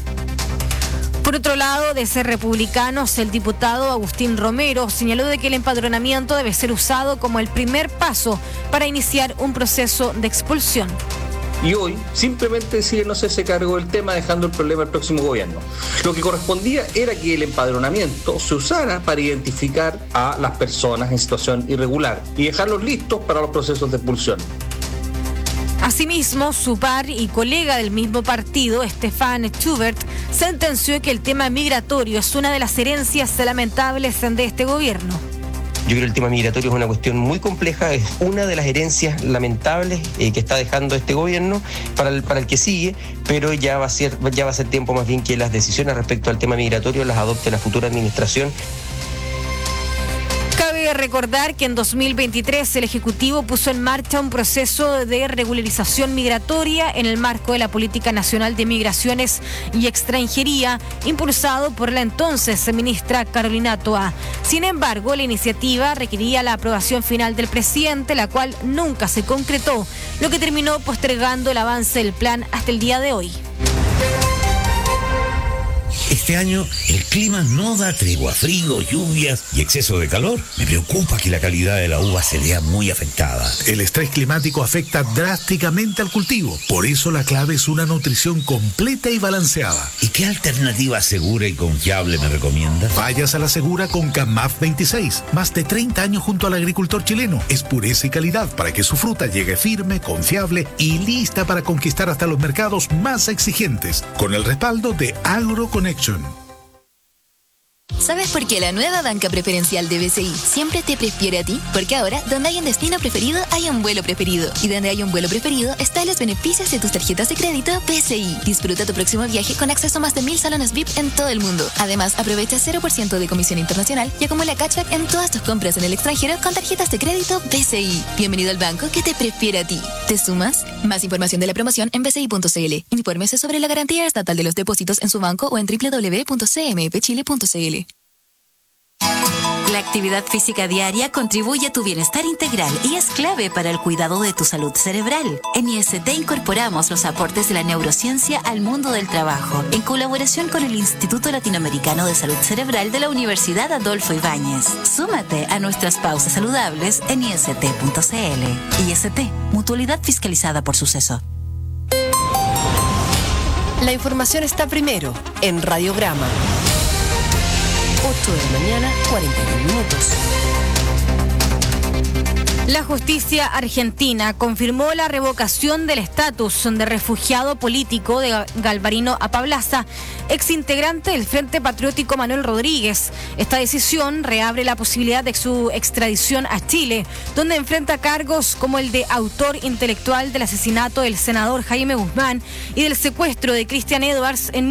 Por otro lado, de ser republicanos, el diputado Agustín Romero señaló de que el empadronamiento debe ser usado como el primer paso para iniciar un proceso de expulsión. Y hoy simplemente decide no hacerse cargo del tema, dejando el problema al próximo gobierno. Lo que correspondía era que el empadronamiento se usara para identificar a las personas en situación irregular y dejarlos listos para los procesos de expulsión. Asimismo, su par y colega del mismo partido, Stefan Schubert, sentenció que el tema migratorio es una de las herencias lamentables de este gobierno. Yo creo que el tema migratorio es una cuestión muy compleja, es una de las herencias lamentables que está dejando este gobierno para el que sigue, pero ya va a ser tiempo más bien que las decisiones respecto al tema migratorio las adopte la futura administración. Cabe recordar que en 2023 el Ejecutivo puso en marcha un proceso de regularización migratoria en el marco de la Política Nacional de Migraciones y Extranjería, impulsado por la entonces ministra Carolina Toá. Sin embargo, la iniciativa requería la aprobación final del presidente, la cual nunca se concretó, lo que terminó postergando el avance del plan hasta el día de hoy. este año el clima no da tregua, frío, lluvias y exceso de calor. Me preocupa que la calidad de la uva se vea muy afectada. El estrés climático afecta drásticamente al cultivo. Por eso la clave es una nutrición completa y balanceada. ¿Y qué alternativa segura y confiable me recomienda? Vayas a la segura con CAMAF 26. Más de 30 años junto al agricultor chileno. Es pureza y calidad para que su fruta llegue firme, confiable y lista para conquistar hasta los mercados más exigentes. Con el respaldo de AgroConnection. ¿Sabes por qué la nueva banca preferencial de BCI siempre te prefiere a ti? Porque ahora, donde hay un destino preferido, hay un vuelo preferido. Y donde hay un vuelo preferido, están los beneficios de tus tarjetas de crédito BCI. Disfruta tu próximo viaje con acceso a más de 1000 salones VIP en todo el mundo. Además, aprovecha 0% de comisión internacional y acumula cashback en todas tus compras en el extranjero con tarjetas de crédito BCI. Bienvenido al banco que te prefiere a ti. ¿Te sumas? Más información de la promoción en bci.cl. Infórmese sobre la garantía estatal de los depósitos en su banco o en www.cmpchile.cl. La actividad física diaria contribuye a tu bienestar integral y es clave para el cuidado de tu salud cerebral. En IST incorporamos los aportes de la neurociencia al mundo del trabajo, en colaboración con el Instituto Latinoamericano de Salud Cerebral de la Universidad Adolfo Ibáñez. Súmate a nuestras pausas saludables en IST.cl. IST, mutualidad fiscalizada por Suceso. La información está primero en Radiograma. 8 de la mañana, 41 minutos. La justicia argentina confirmó la revocación del estatus de refugiado político de Galvarino Apablaza, exintegrante del Frente Patriótico Manuel Rodríguez. Esta decisión reabre la posibilidad de su extradición a Chile, donde enfrenta cargos como el de autor intelectual del asesinato del senador Jaime Guzmán y del secuestro de Cristian Edwards en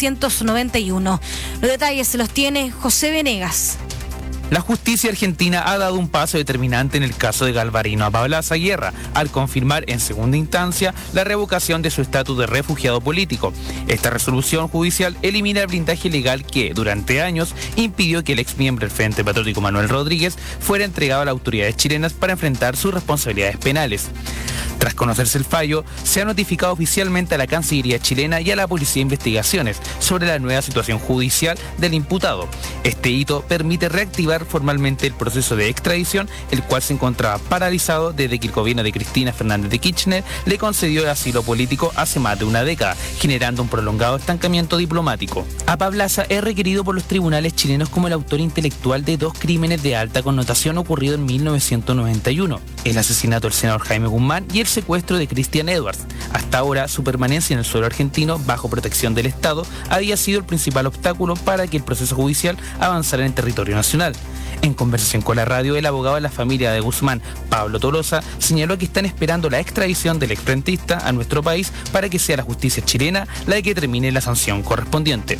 1991. Los detalles se los tiene José Venegas. La justicia argentina ha dado un paso determinante en el caso de Galvarino Apablaza Guerra, al confirmar en segunda instancia la revocación de su estatus de refugiado político. Esta resolución judicial elimina el blindaje legal que, durante años, impidió que el exmiembro del Frente Patriótico Manuel Rodríguez fuera entregado a las autoridades chilenas para enfrentar sus responsabilidades penales. Tras conocerse el fallo, se ha notificado oficialmente a la Cancillería chilena y a la Policía de Investigaciones sobre la nueva situación judicial del imputado. Este hito permite reactivar formalmente el proceso de extradición, el cual se encontraba paralizado desde que el gobierno de Cristina Fernández de Kirchner le concedió el asilo político hace más de una década, generando un prolongado estancamiento diplomático. Apablaza es requerido por los tribunales chilenos como el autor intelectual de 2 crímenes de alta connotación ocurridos en 1991, el asesinato del senador Jaime Guzmán y el secuestro de Cristian Edwards. Hasta ahora, su permanencia en el suelo argentino, bajo protección del Estado, había sido el principal obstáculo para que el proceso judicial avanzara en el territorio nacional. En conversación con la radio, el abogado de la familia de Guzmán, Pablo Tolosa, señaló que están esperando la extradición del exfrentista a nuestro país para que sea la justicia chilena la que determine la sanción correspondiente.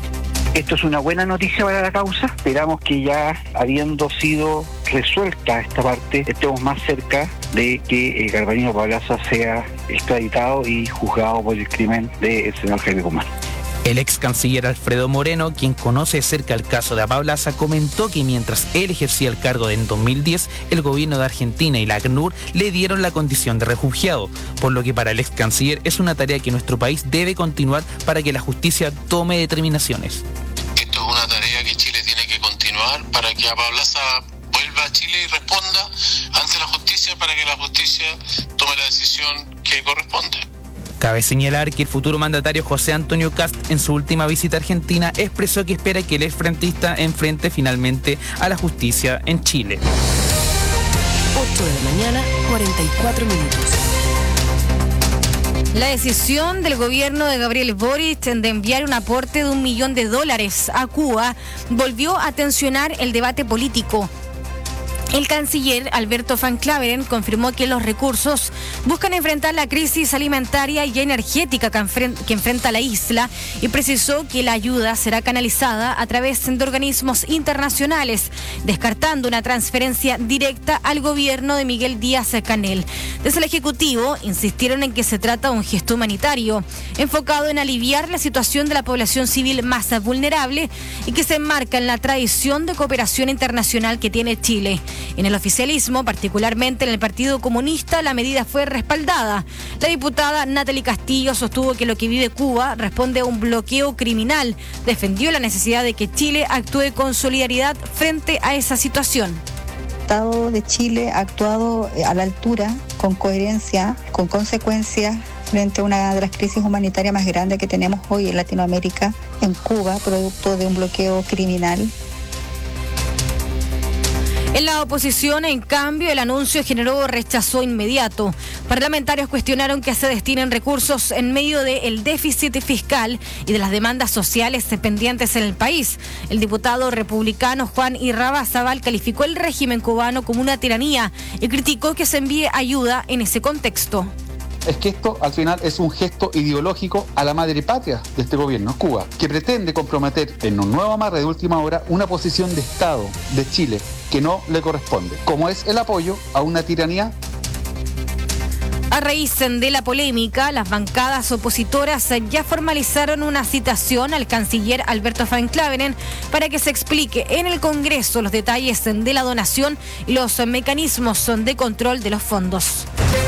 Esto es una buena noticia para la causa. Esperamos que ya habiendo sido resuelta esta parte, estemos más cerca de que Galvarino Apablaza sea extraditado y juzgado por el crimen del senador Jaime Guzmán. El ex canciller Alfredo Moreno, quien conoce de cerca el caso de Apablaza, comentó que mientras él ejercía el cargo en 2010, el gobierno de Argentina y la ACNUR le dieron la condición de refugiado, por lo que para el ex canciller es una tarea que nuestro país debe continuar para que la justicia tome determinaciones. Esto es una tarea que Chile tiene que continuar para que Apablaza vuelva a Chile y responda ante la justicia para que la justicia tome la decisión que corresponde. Cabe señalar que el futuro mandatario José Antonio Kast, en su última visita a Argentina, expresó que espera que el exfrentista enfrente finalmente a la justicia en Chile. 8 de la mañana, 44 minutos. La decisión del gobierno de Gabriel Boric de enviar un aporte de $1 millón a Cuba volvió a tensionar el debate político. El canciller Alberto Van Klaveren confirmó que los recursos buscan enfrentar la crisis alimentaria y energética que enfrenta la isla y precisó que la ayuda será canalizada a través de organismos internacionales, descartando una transferencia directa al gobierno de Miguel Díaz-Canel. Desde el Ejecutivo insistieron en que se trata de un gesto humanitario, enfocado en aliviar la situación de la población civil más vulnerable y que se enmarca en la tradición de cooperación internacional que tiene Chile. En el oficialismo, particularmente en el Partido Comunista, la medida fue respaldada. La diputada Natalie Castillo sostuvo que lo que vive Cuba responde a un bloqueo criminal. Defendió la necesidad de que Chile actúe con solidaridad frente a esa situación. El Estado de Chile ha actuado a la altura, con coherencia, con consecuencias, frente a una de las crisis humanitarias más grandes que tenemos hoy en Latinoamérica, en Cuba, producto de un bloqueo criminal. En la oposición, en cambio, el anuncio generó rechazo inmediato. Parlamentarios cuestionaron que se destinen recursos en medio del déficit fiscal y de las demandas sociales pendientes en el país. El diputado republicano Juan Irarrázaval calificó el régimen cubano como una tiranía y criticó que se envíe ayuda en ese contexto. Es que esto al final es un gesto ideológico a la madre patria de este gobierno, Cuba, que pretende comprometer en un nuevo amarre de última hora una posición de Estado de Chile que no le corresponde, como es el apoyo a una tiranía. A raíz de la polémica, las bancadas opositoras ya formalizaron una citación al canciller Alberto Van Claveren para que se explique en el Congreso los detalles de la donación y los mecanismos de control de los fondos.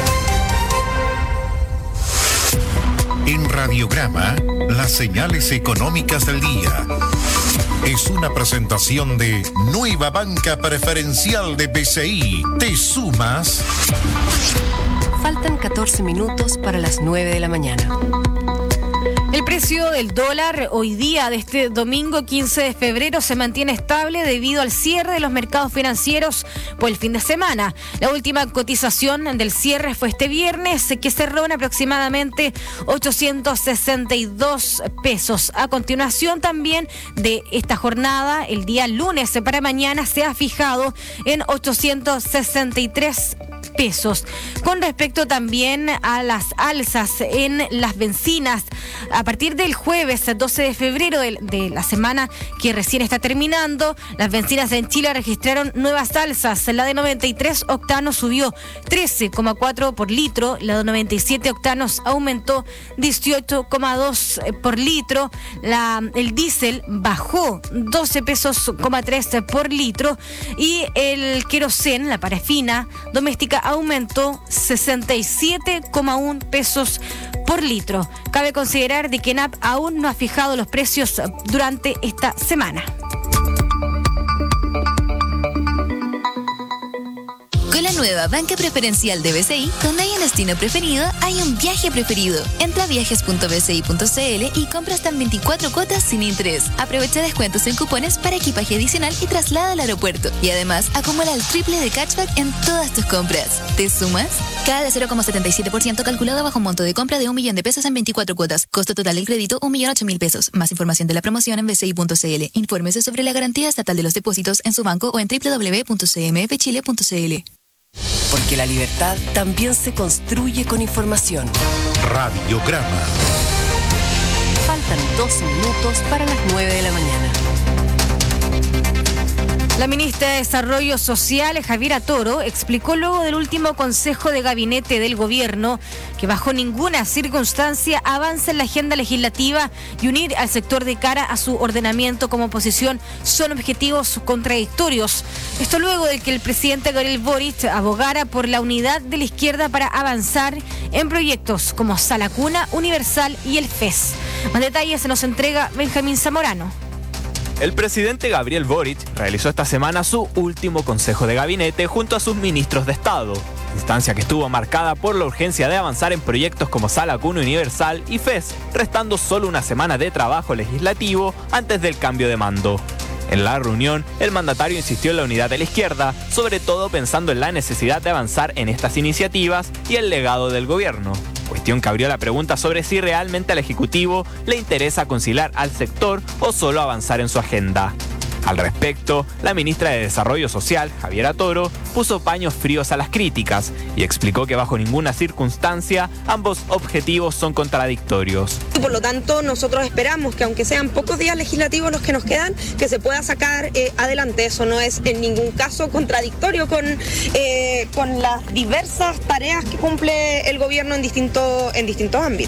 En Radiograma, las señales económicas del día. Es una presentación de Nueva Banca Preferencial de BCI. ¿Te sumas? Faltan 14 minutos para las 9 de la mañana. El precio del dólar hoy día de este domingo 15 de febrero se mantiene estable debido al cierre de los mercados financieros por el fin de semana. La última cotización del cierre fue este viernes, que cerró en aproximadamente 862 pesos. A continuación también de esta jornada, el día lunes para mañana se ha fijado en 863 pesos. Con respecto también a las alzas en las bencinas, a partir del jueves 12 de febrero de la semana que recién está terminando, las bencinas en Chile registraron nuevas alzas. La de 93 octanos subió 13,4 por litro, la de 97 octanos aumentó 18,2 por litro, el diésel bajó 12 pesos,3 por litro y el querosén, la parafina doméstica, aumentó 67,1 pesos por litro. Cabe considerar de que ENAP aún no ha fijado los precios durante esta semana. Con la nueva banca preferencial de BCI, donde hay un destino preferido, hay un viaje preferido. Entra a viajes.bci.cl y compra hasta en 24 cuotas sin interés. Aprovecha descuentos en cupones para equipaje adicional y traslado al aeropuerto. Y además, acumula el triple de cashback en todas tus compras. ¿Te sumas? Cada de 0,77% calculado bajo un monto de compra de 1 millón de pesos en 24 cuotas. Costo total del crédito, 1.008.000 pesos. Más información de la promoción en bci.cl. Infórmese sobre la garantía estatal de los depósitos en su banco o en www.cmfchile.cl. Porque la libertad también se construye con información. Radiograma. Faltan 2 minutos para las 9 de la mañana. La ministra de Desarrollo Social, Javiera Toro, explicó luego del último Consejo de Gabinete del Gobierno que bajo ninguna circunstancia avanza en la agenda legislativa y unir al sector de cara a su ordenamiento como oposición son objetivos contradictorios. Esto luego de que el presidente Gabriel Boric abogara por la unidad de la izquierda para avanzar en proyectos como Sala Cuna Universal y el FES. Más detalles se nos entrega Benjamín Zamorano. El presidente Gabriel Boric realizó esta semana su último consejo de gabinete junto a sus ministros de Estado, instancia que estuvo marcada por la urgencia de avanzar en proyectos como Sala Cuna Universal y FES, restando solo una semana de trabajo legislativo antes del cambio de mando. En la reunión, el mandatario insistió en la unidad de la izquierda, sobre todo pensando en la necesidad de avanzar en estas iniciativas y el legado del gobierno. Cuestión que abrió la pregunta sobre si realmente al Ejecutivo le interesa conciliar al sector o solo avanzar en su agenda. Al respecto, la ministra de Desarrollo Social, Javiera Toro, puso paños fríos a las críticas y explicó que bajo ninguna circunstancia ambos objetivos son contradictorios. Por lo tanto, nosotros esperamos que aunque sean pocos días legislativos los que nos quedan, que se pueda sacar adelante. Eso no es en ningún caso contradictorio con las diversas tareas que cumple el gobierno en distintos ámbitos.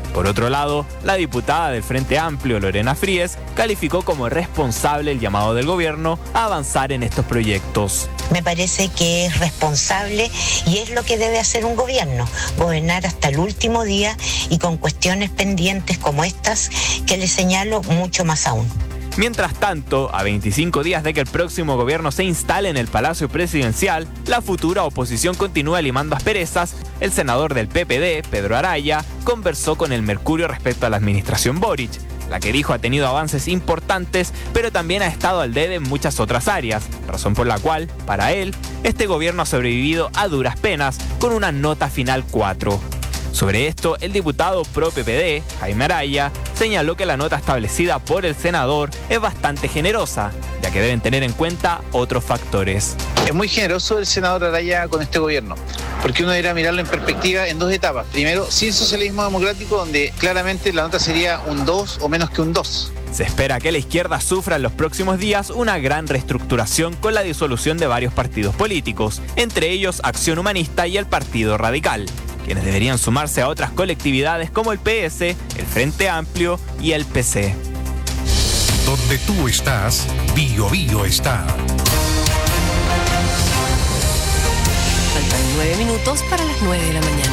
Por otro lado, la diputada del Frente Amplio, Lorena Fríes, calificó como responsable el llamado del gobierno a avanzar en estos proyectos. Me parece que es responsable y es lo que debe hacer un gobierno, gobernar hasta el último día y con cuestiones pendientes como estas que le señalo mucho más aún. Mientras tanto, a 25 días de que el próximo gobierno se instale en el Palacio Presidencial, la futura oposición continúa limando asperezas. El senador del PPD, Pedro Araya, conversó con el Mercurio respecto a la administración Boric, la que dijo ha tenido avances importantes, pero también ha estado al debe en muchas otras áreas, razón por la cual, para él, este gobierno ha sobrevivido a duras penas con una nota final 4. Sobre esto, el diputado pro PPD, Jaime Araya, señaló que la nota establecida por el senador es bastante generosa, ya que deben tener en cuenta otros factores. Es muy generoso el senador Araya con este gobierno, porque uno debería mirarlo en perspectiva en dos etapas. Primero, sin socialismo democrático, donde claramente la nota sería un 2 o menos que un 2. Se espera que la izquierda sufra en los próximos días una gran reestructuración con la disolución de varios partidos políticos, entre ellos Acción Humanista y el Partido Radical, quienes deberían sumarse a otras colectividades como el PS, el Frente Amplio y el PC. Donde tú estás, Bio Bio está. Faltan 9 minutos para las 9 de la mañana.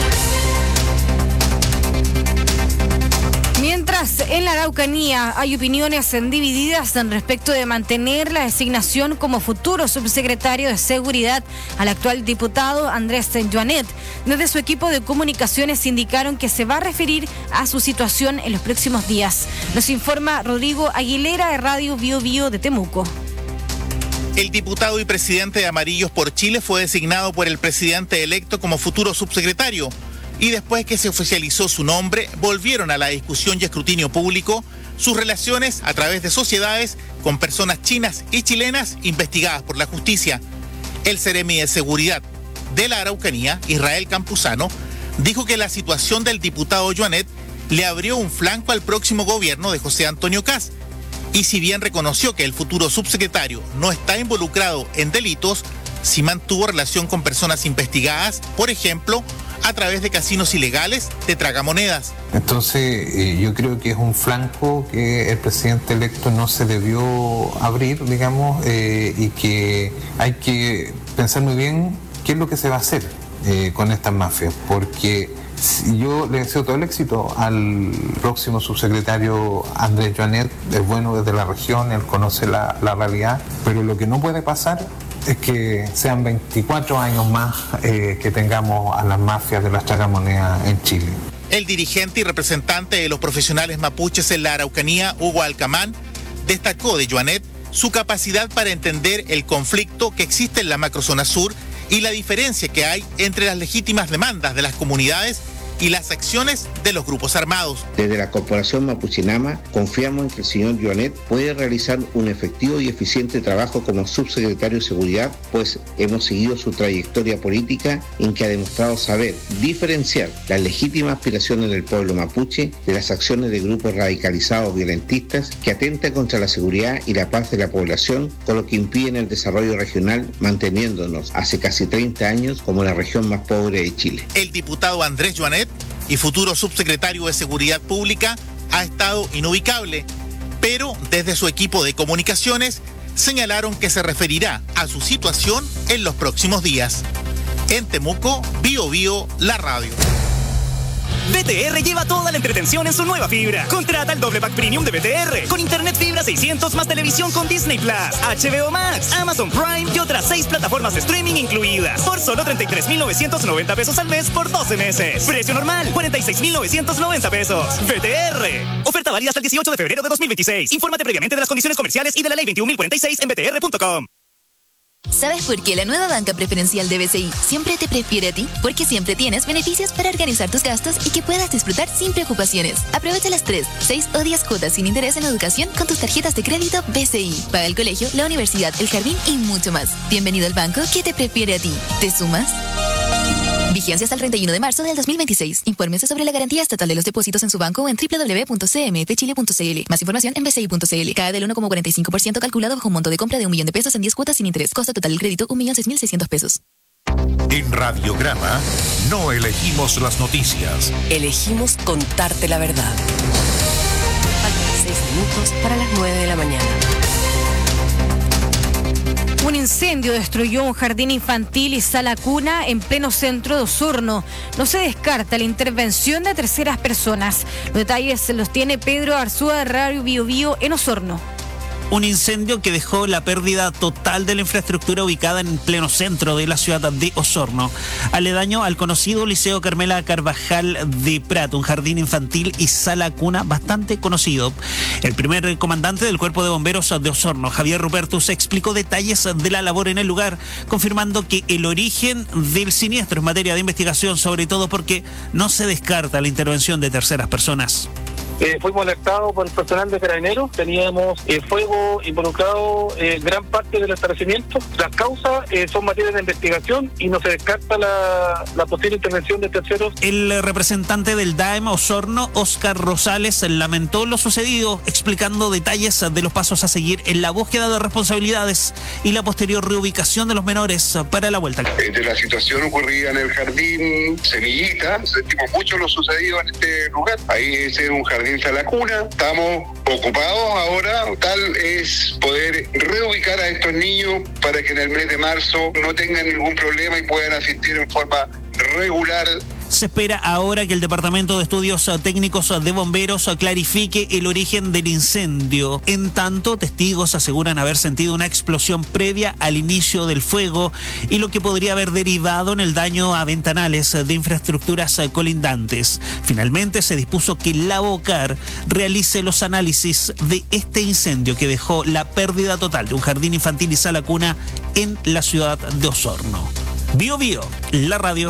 Mientras en la Araucanía hay opiniones divididas en respecto de mantener la designación como futuro subsecretario de Seguridad al actual diputado Andrés Joanet, desde su equipo de comunicaciones indicaron que se va a referir a su situación en los próximos días. Nos informa Rodrigo Aguilera de Radio Bio Bio de Temuco. El diputado y presidente de Amarillos por Chile fue designado por el presidente electo como futuro subsecretario. Y después que se oficializó su nombre, volvieron a la discusión y escrutinio público sus relaciones a través de sociedades con personas chinas y chilenas investigadas por la justicia. El Seremi de Seguridad de la Araucanía, Israel Campuzano, dijo que la situación del diputado Joanet le abrió un flanco al próximo gobierno de José Antonio Kast. Y si bien reconoció que el futuro subsecretario no está involucrado en delitos, sí mantuvo relación con personas investigadas, por ejemplo, a través de casinos ilegales de tragamonedas. Entonces yo creo que es un flanco que el presidente electo no se debió abrir, digamos, y que hay que pensar muy bien qué es lo que se va a hacer con estas mafias, porque yo le deseo todo el éxito al próximo subsecretario Andrés Joanet, es bueno desde la región, él conoce la realidad, pero lo que no puede pasar es que sean 24 años más que tengamos a las mafias de las tragamonedas en Chile. El dirigente y representante de los profesionales mapuches en la Araucanía, Hugo Alcamán, destacó de Joanet su capacidad para entender el conflicto que existe en la macrozona sur y la diferencia que hay entre las legítimas demandas de las comunidades y las acciones de los grupos armados. Desde la Corporación Mapuchinama confiamos en que el señor Joanet puede realizar un efectivo y eficiente trabajo como subsecretario de Seguridad, pues hemos seguido su trayectoria política en que ha demostrado saber diferenciar las legítimas aspiraciones del pueblo mapuche de las acciones de grupos radicalizados violentistas que atentan contra la seguridad y la paz de la población, con lo que impiden el desarrollo regional, manteniéndonos hace casi 30 años como la región más pobre de Chile. El diputado Andrés Joanet y futuro subsecretario de Seguridad Pública ha estado inubicable, pero desde su equipo de comunicaciones señalaron que se referirá a su situación en los próximos días. En Temuco, Bio Bio, la radio. VTR lleva toda la entretención en su nueva fibra. Contrata el doble pack premium de VTR con internet fibra 600 más televisión con Disney Plus, HBO Max, Amazon Prime y otras 6 plataformas de streaming incluidas por solo 33,990 pesos al mes por 12 meses. Precio normal 46,990 pesos. VTR. Oferta válida hasta el 18 de febrero de 2026. Infórmate previamente de las condiciones comerciales y de la ley 21.046 en vtr.com. ¿Sabes por qué la nueva banca preferencial de BCI siempre te prefiere a ti? Porque siempre tienes beneficios para organizar tus gastos y que puedas disfrutar sin preocupaciones. Aprovecha las 3, 6 o 10 cuotas sin interés en educación con tus tarjetas de crédito BCI. Paga el colegio, la universidad, el jardín y mucho más. Bienvenido al banco que te prefiere a ti. ¿Te sumas? Vigencia hasta el 31 de marzo del 2026. Infórmese sobre la garantía estatal de los depósitos en su banco o en www.cmfchile.cl. Más información en bci.cl. Cada del 1,45% calculado bajo un monto de compra de $1.000.000 en 10 cuotas sin interés. Costo total del crédito $1.006.600. En Radiograma no elegimos las noticias. Elegimos contarte la verdad. Faltan 6 minutos para las 9 de la mañana. Un incendio destruyó un jardín infantil y sala cuna en pleno centro de Osorno. No se descarta la intervención de terceras personas. Los detalles los tiene Pedro Arzúa de Radio Bio Bio en Osorno. Un incendio que dejó la pérdida total de la infraestructura ubicada en pleno centro de la ciudad de Osorno, aledaño al conocido Liceo Carmela Carvajal de Prat, un jardín infantil y sala cuna bastante conocido. El primer comandante del Cuerpo de Bomberos de Osorno, Javier Rupertus, explicó detalles de la labor en el lugar, confirmando que el origen del siniestro es materia de investigación, sobre todo porque no se descarta la intervención de terceras personas. Fuimos alertados por el personal de Carabineros, teníamos fuego involucrado gran parte del establecimiento. Las causas son materias de investigación y no se descarta la posible intervención de terceros. El representante del DAEM Osorno, Óscar Rosales, lamentó lo sucedido, explicando detalles de los pasos a seguir en la búsqueda de responsabilidades y la posterior reubicación de los menores para la vuelta. De la situación ocurrida en el jardín Semillita, sentimos mucho lo sucedido en este lugar. Ahí es un jardín a la cuna, estamos ocupados ahora, tal es poder reubicar a estos niños para que en el mes de marzo no tengan ningún problema y puedan asistir en forma regular. Se espera ahora que el Departamento de Estudios Técnicos de Bomberos clarifique el origen del incendio. En tanto, testigos aseguran haber sentido una explosión previa al inicio del fuego y lo que podría haber derivado en el daño a ventanales de infraestructuras colindantes. Finalmente, se dispuso que la BOCAR realice los análisis de este incendio que dejó la pérdida total de un jardín infantil y sala cuna en la ciudad de Osorno. Bio Bio, la radio.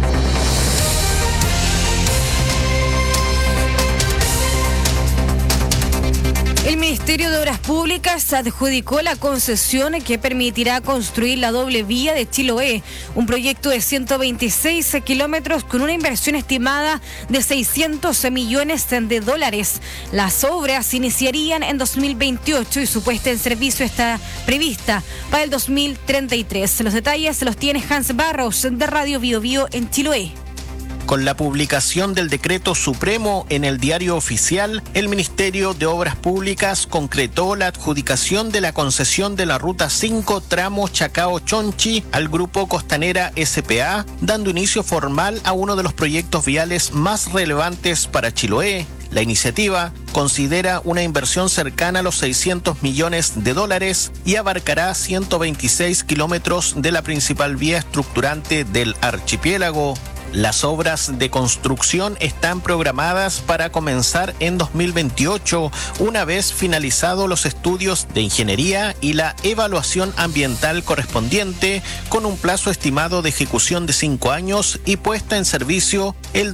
El Ministerio de Obras Públicas adjudicó la concesión que permitirá construir la doble vía de Chiloé, un proyecto de 126 kilómetros con una inversión estimada de 600 millones de dólares. Las obras iniciarían en 2028 y su puesta en servicio está prevista para el 2033. Los detalles los tiene Hans Barros de Radio Bio Bio en Chiloé. Con la publicación del decreto supremo en el Diario Oficial, el Ministerio de Obras Públicas concretó la adjudicación de la concesión de la Ruta 5 tramo Chacao-Chonchi al Grupo Costanera S.p.A., dando inicio formal a uno de los proyectos viales más relevantes para Chiloé. La iniciativa considera una inversión cercana a los 600 millones de dólares y abarcará 126 kilómetros de la principal vía estructurante del archipiélago. Las obras de construcción están programadas para comenzar en 2028, una vez finalizados los estudios de ingeniería y la evaluación ambiental correspondiente, con un plazo estimado de ejecución de 5 años y puesta en servicio el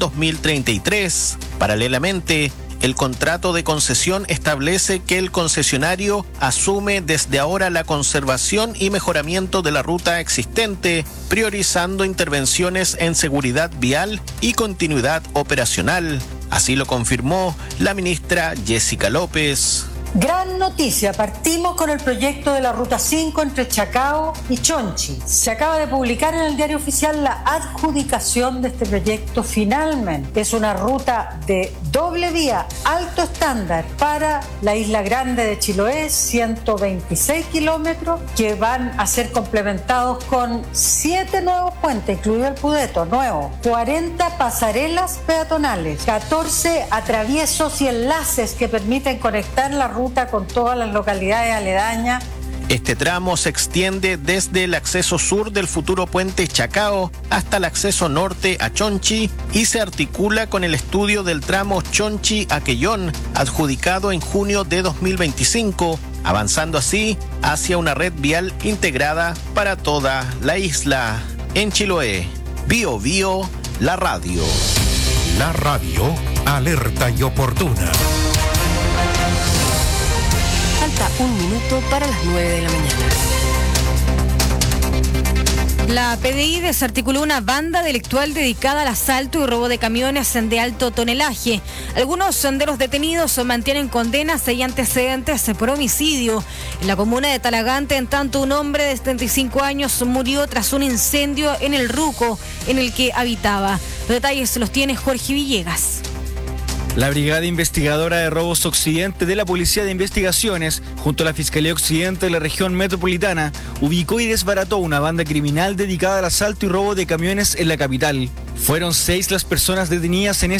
2033. Paralelamente, el contrato de concesión establece que el concesionario asume desde ahora la conservación y mejoramiento de la ruta existente, priorizando intervenciones en seguridad vial y continuidad operacional. Así lo confirmó la ministra Jessica López. Gran noticia, partimos con el proyecto de la Ruta 5 entre Chacao y Chonchi. Se acaba de publicar en el Diario Oficial la adjudicación de este proyecto finalmente. Es una ruta de doble vía, alto estándar para la Isla Grande de Chiloé, 126 kilómetros, que van a ser complementados con 7 nuevos puentes, incluido el Pudeto, nuevo, 40 pasarelas peatonales, 14 atraviesos y enlaces que permiten conectar la ruta con todas las localidades aledañas. Este tramo se extiende desde el acceso sur del futuro puente Chacao hasta el acceso norte a Chonchi y se articula con el estudio del tramo Chonchi-Aquellón, adjudicado en junio de 2025, avanzando así hacia una red vial integrada para toda la isla. En Chiloé, Bio Bio, la radio. La radio, alerta y oportuna. Falta 1 minuto para las 9 de la mañana. La PDI desarticuló una banda delictual dedicada al asalto y robo de camiones de alto tonelaje. Algunos de los detenidos mantienen condenas y antecedentes por homicidio. En la comuna de Talagante, en tanto, un hombre de 75 años murió tras un incendio en el Ruco en el que habitaba. Los detalles los tiene Jorge Villegas. La Brigada Investigadora de Robos Occidente de la Policía de Investigaciones, junto a la Fiscalía Occidente de la región metropolitana, ubicó y desbarató una banda criminal dedicada al asalto y robo de camiones en la capital. Fueron 6 las personas detenidas en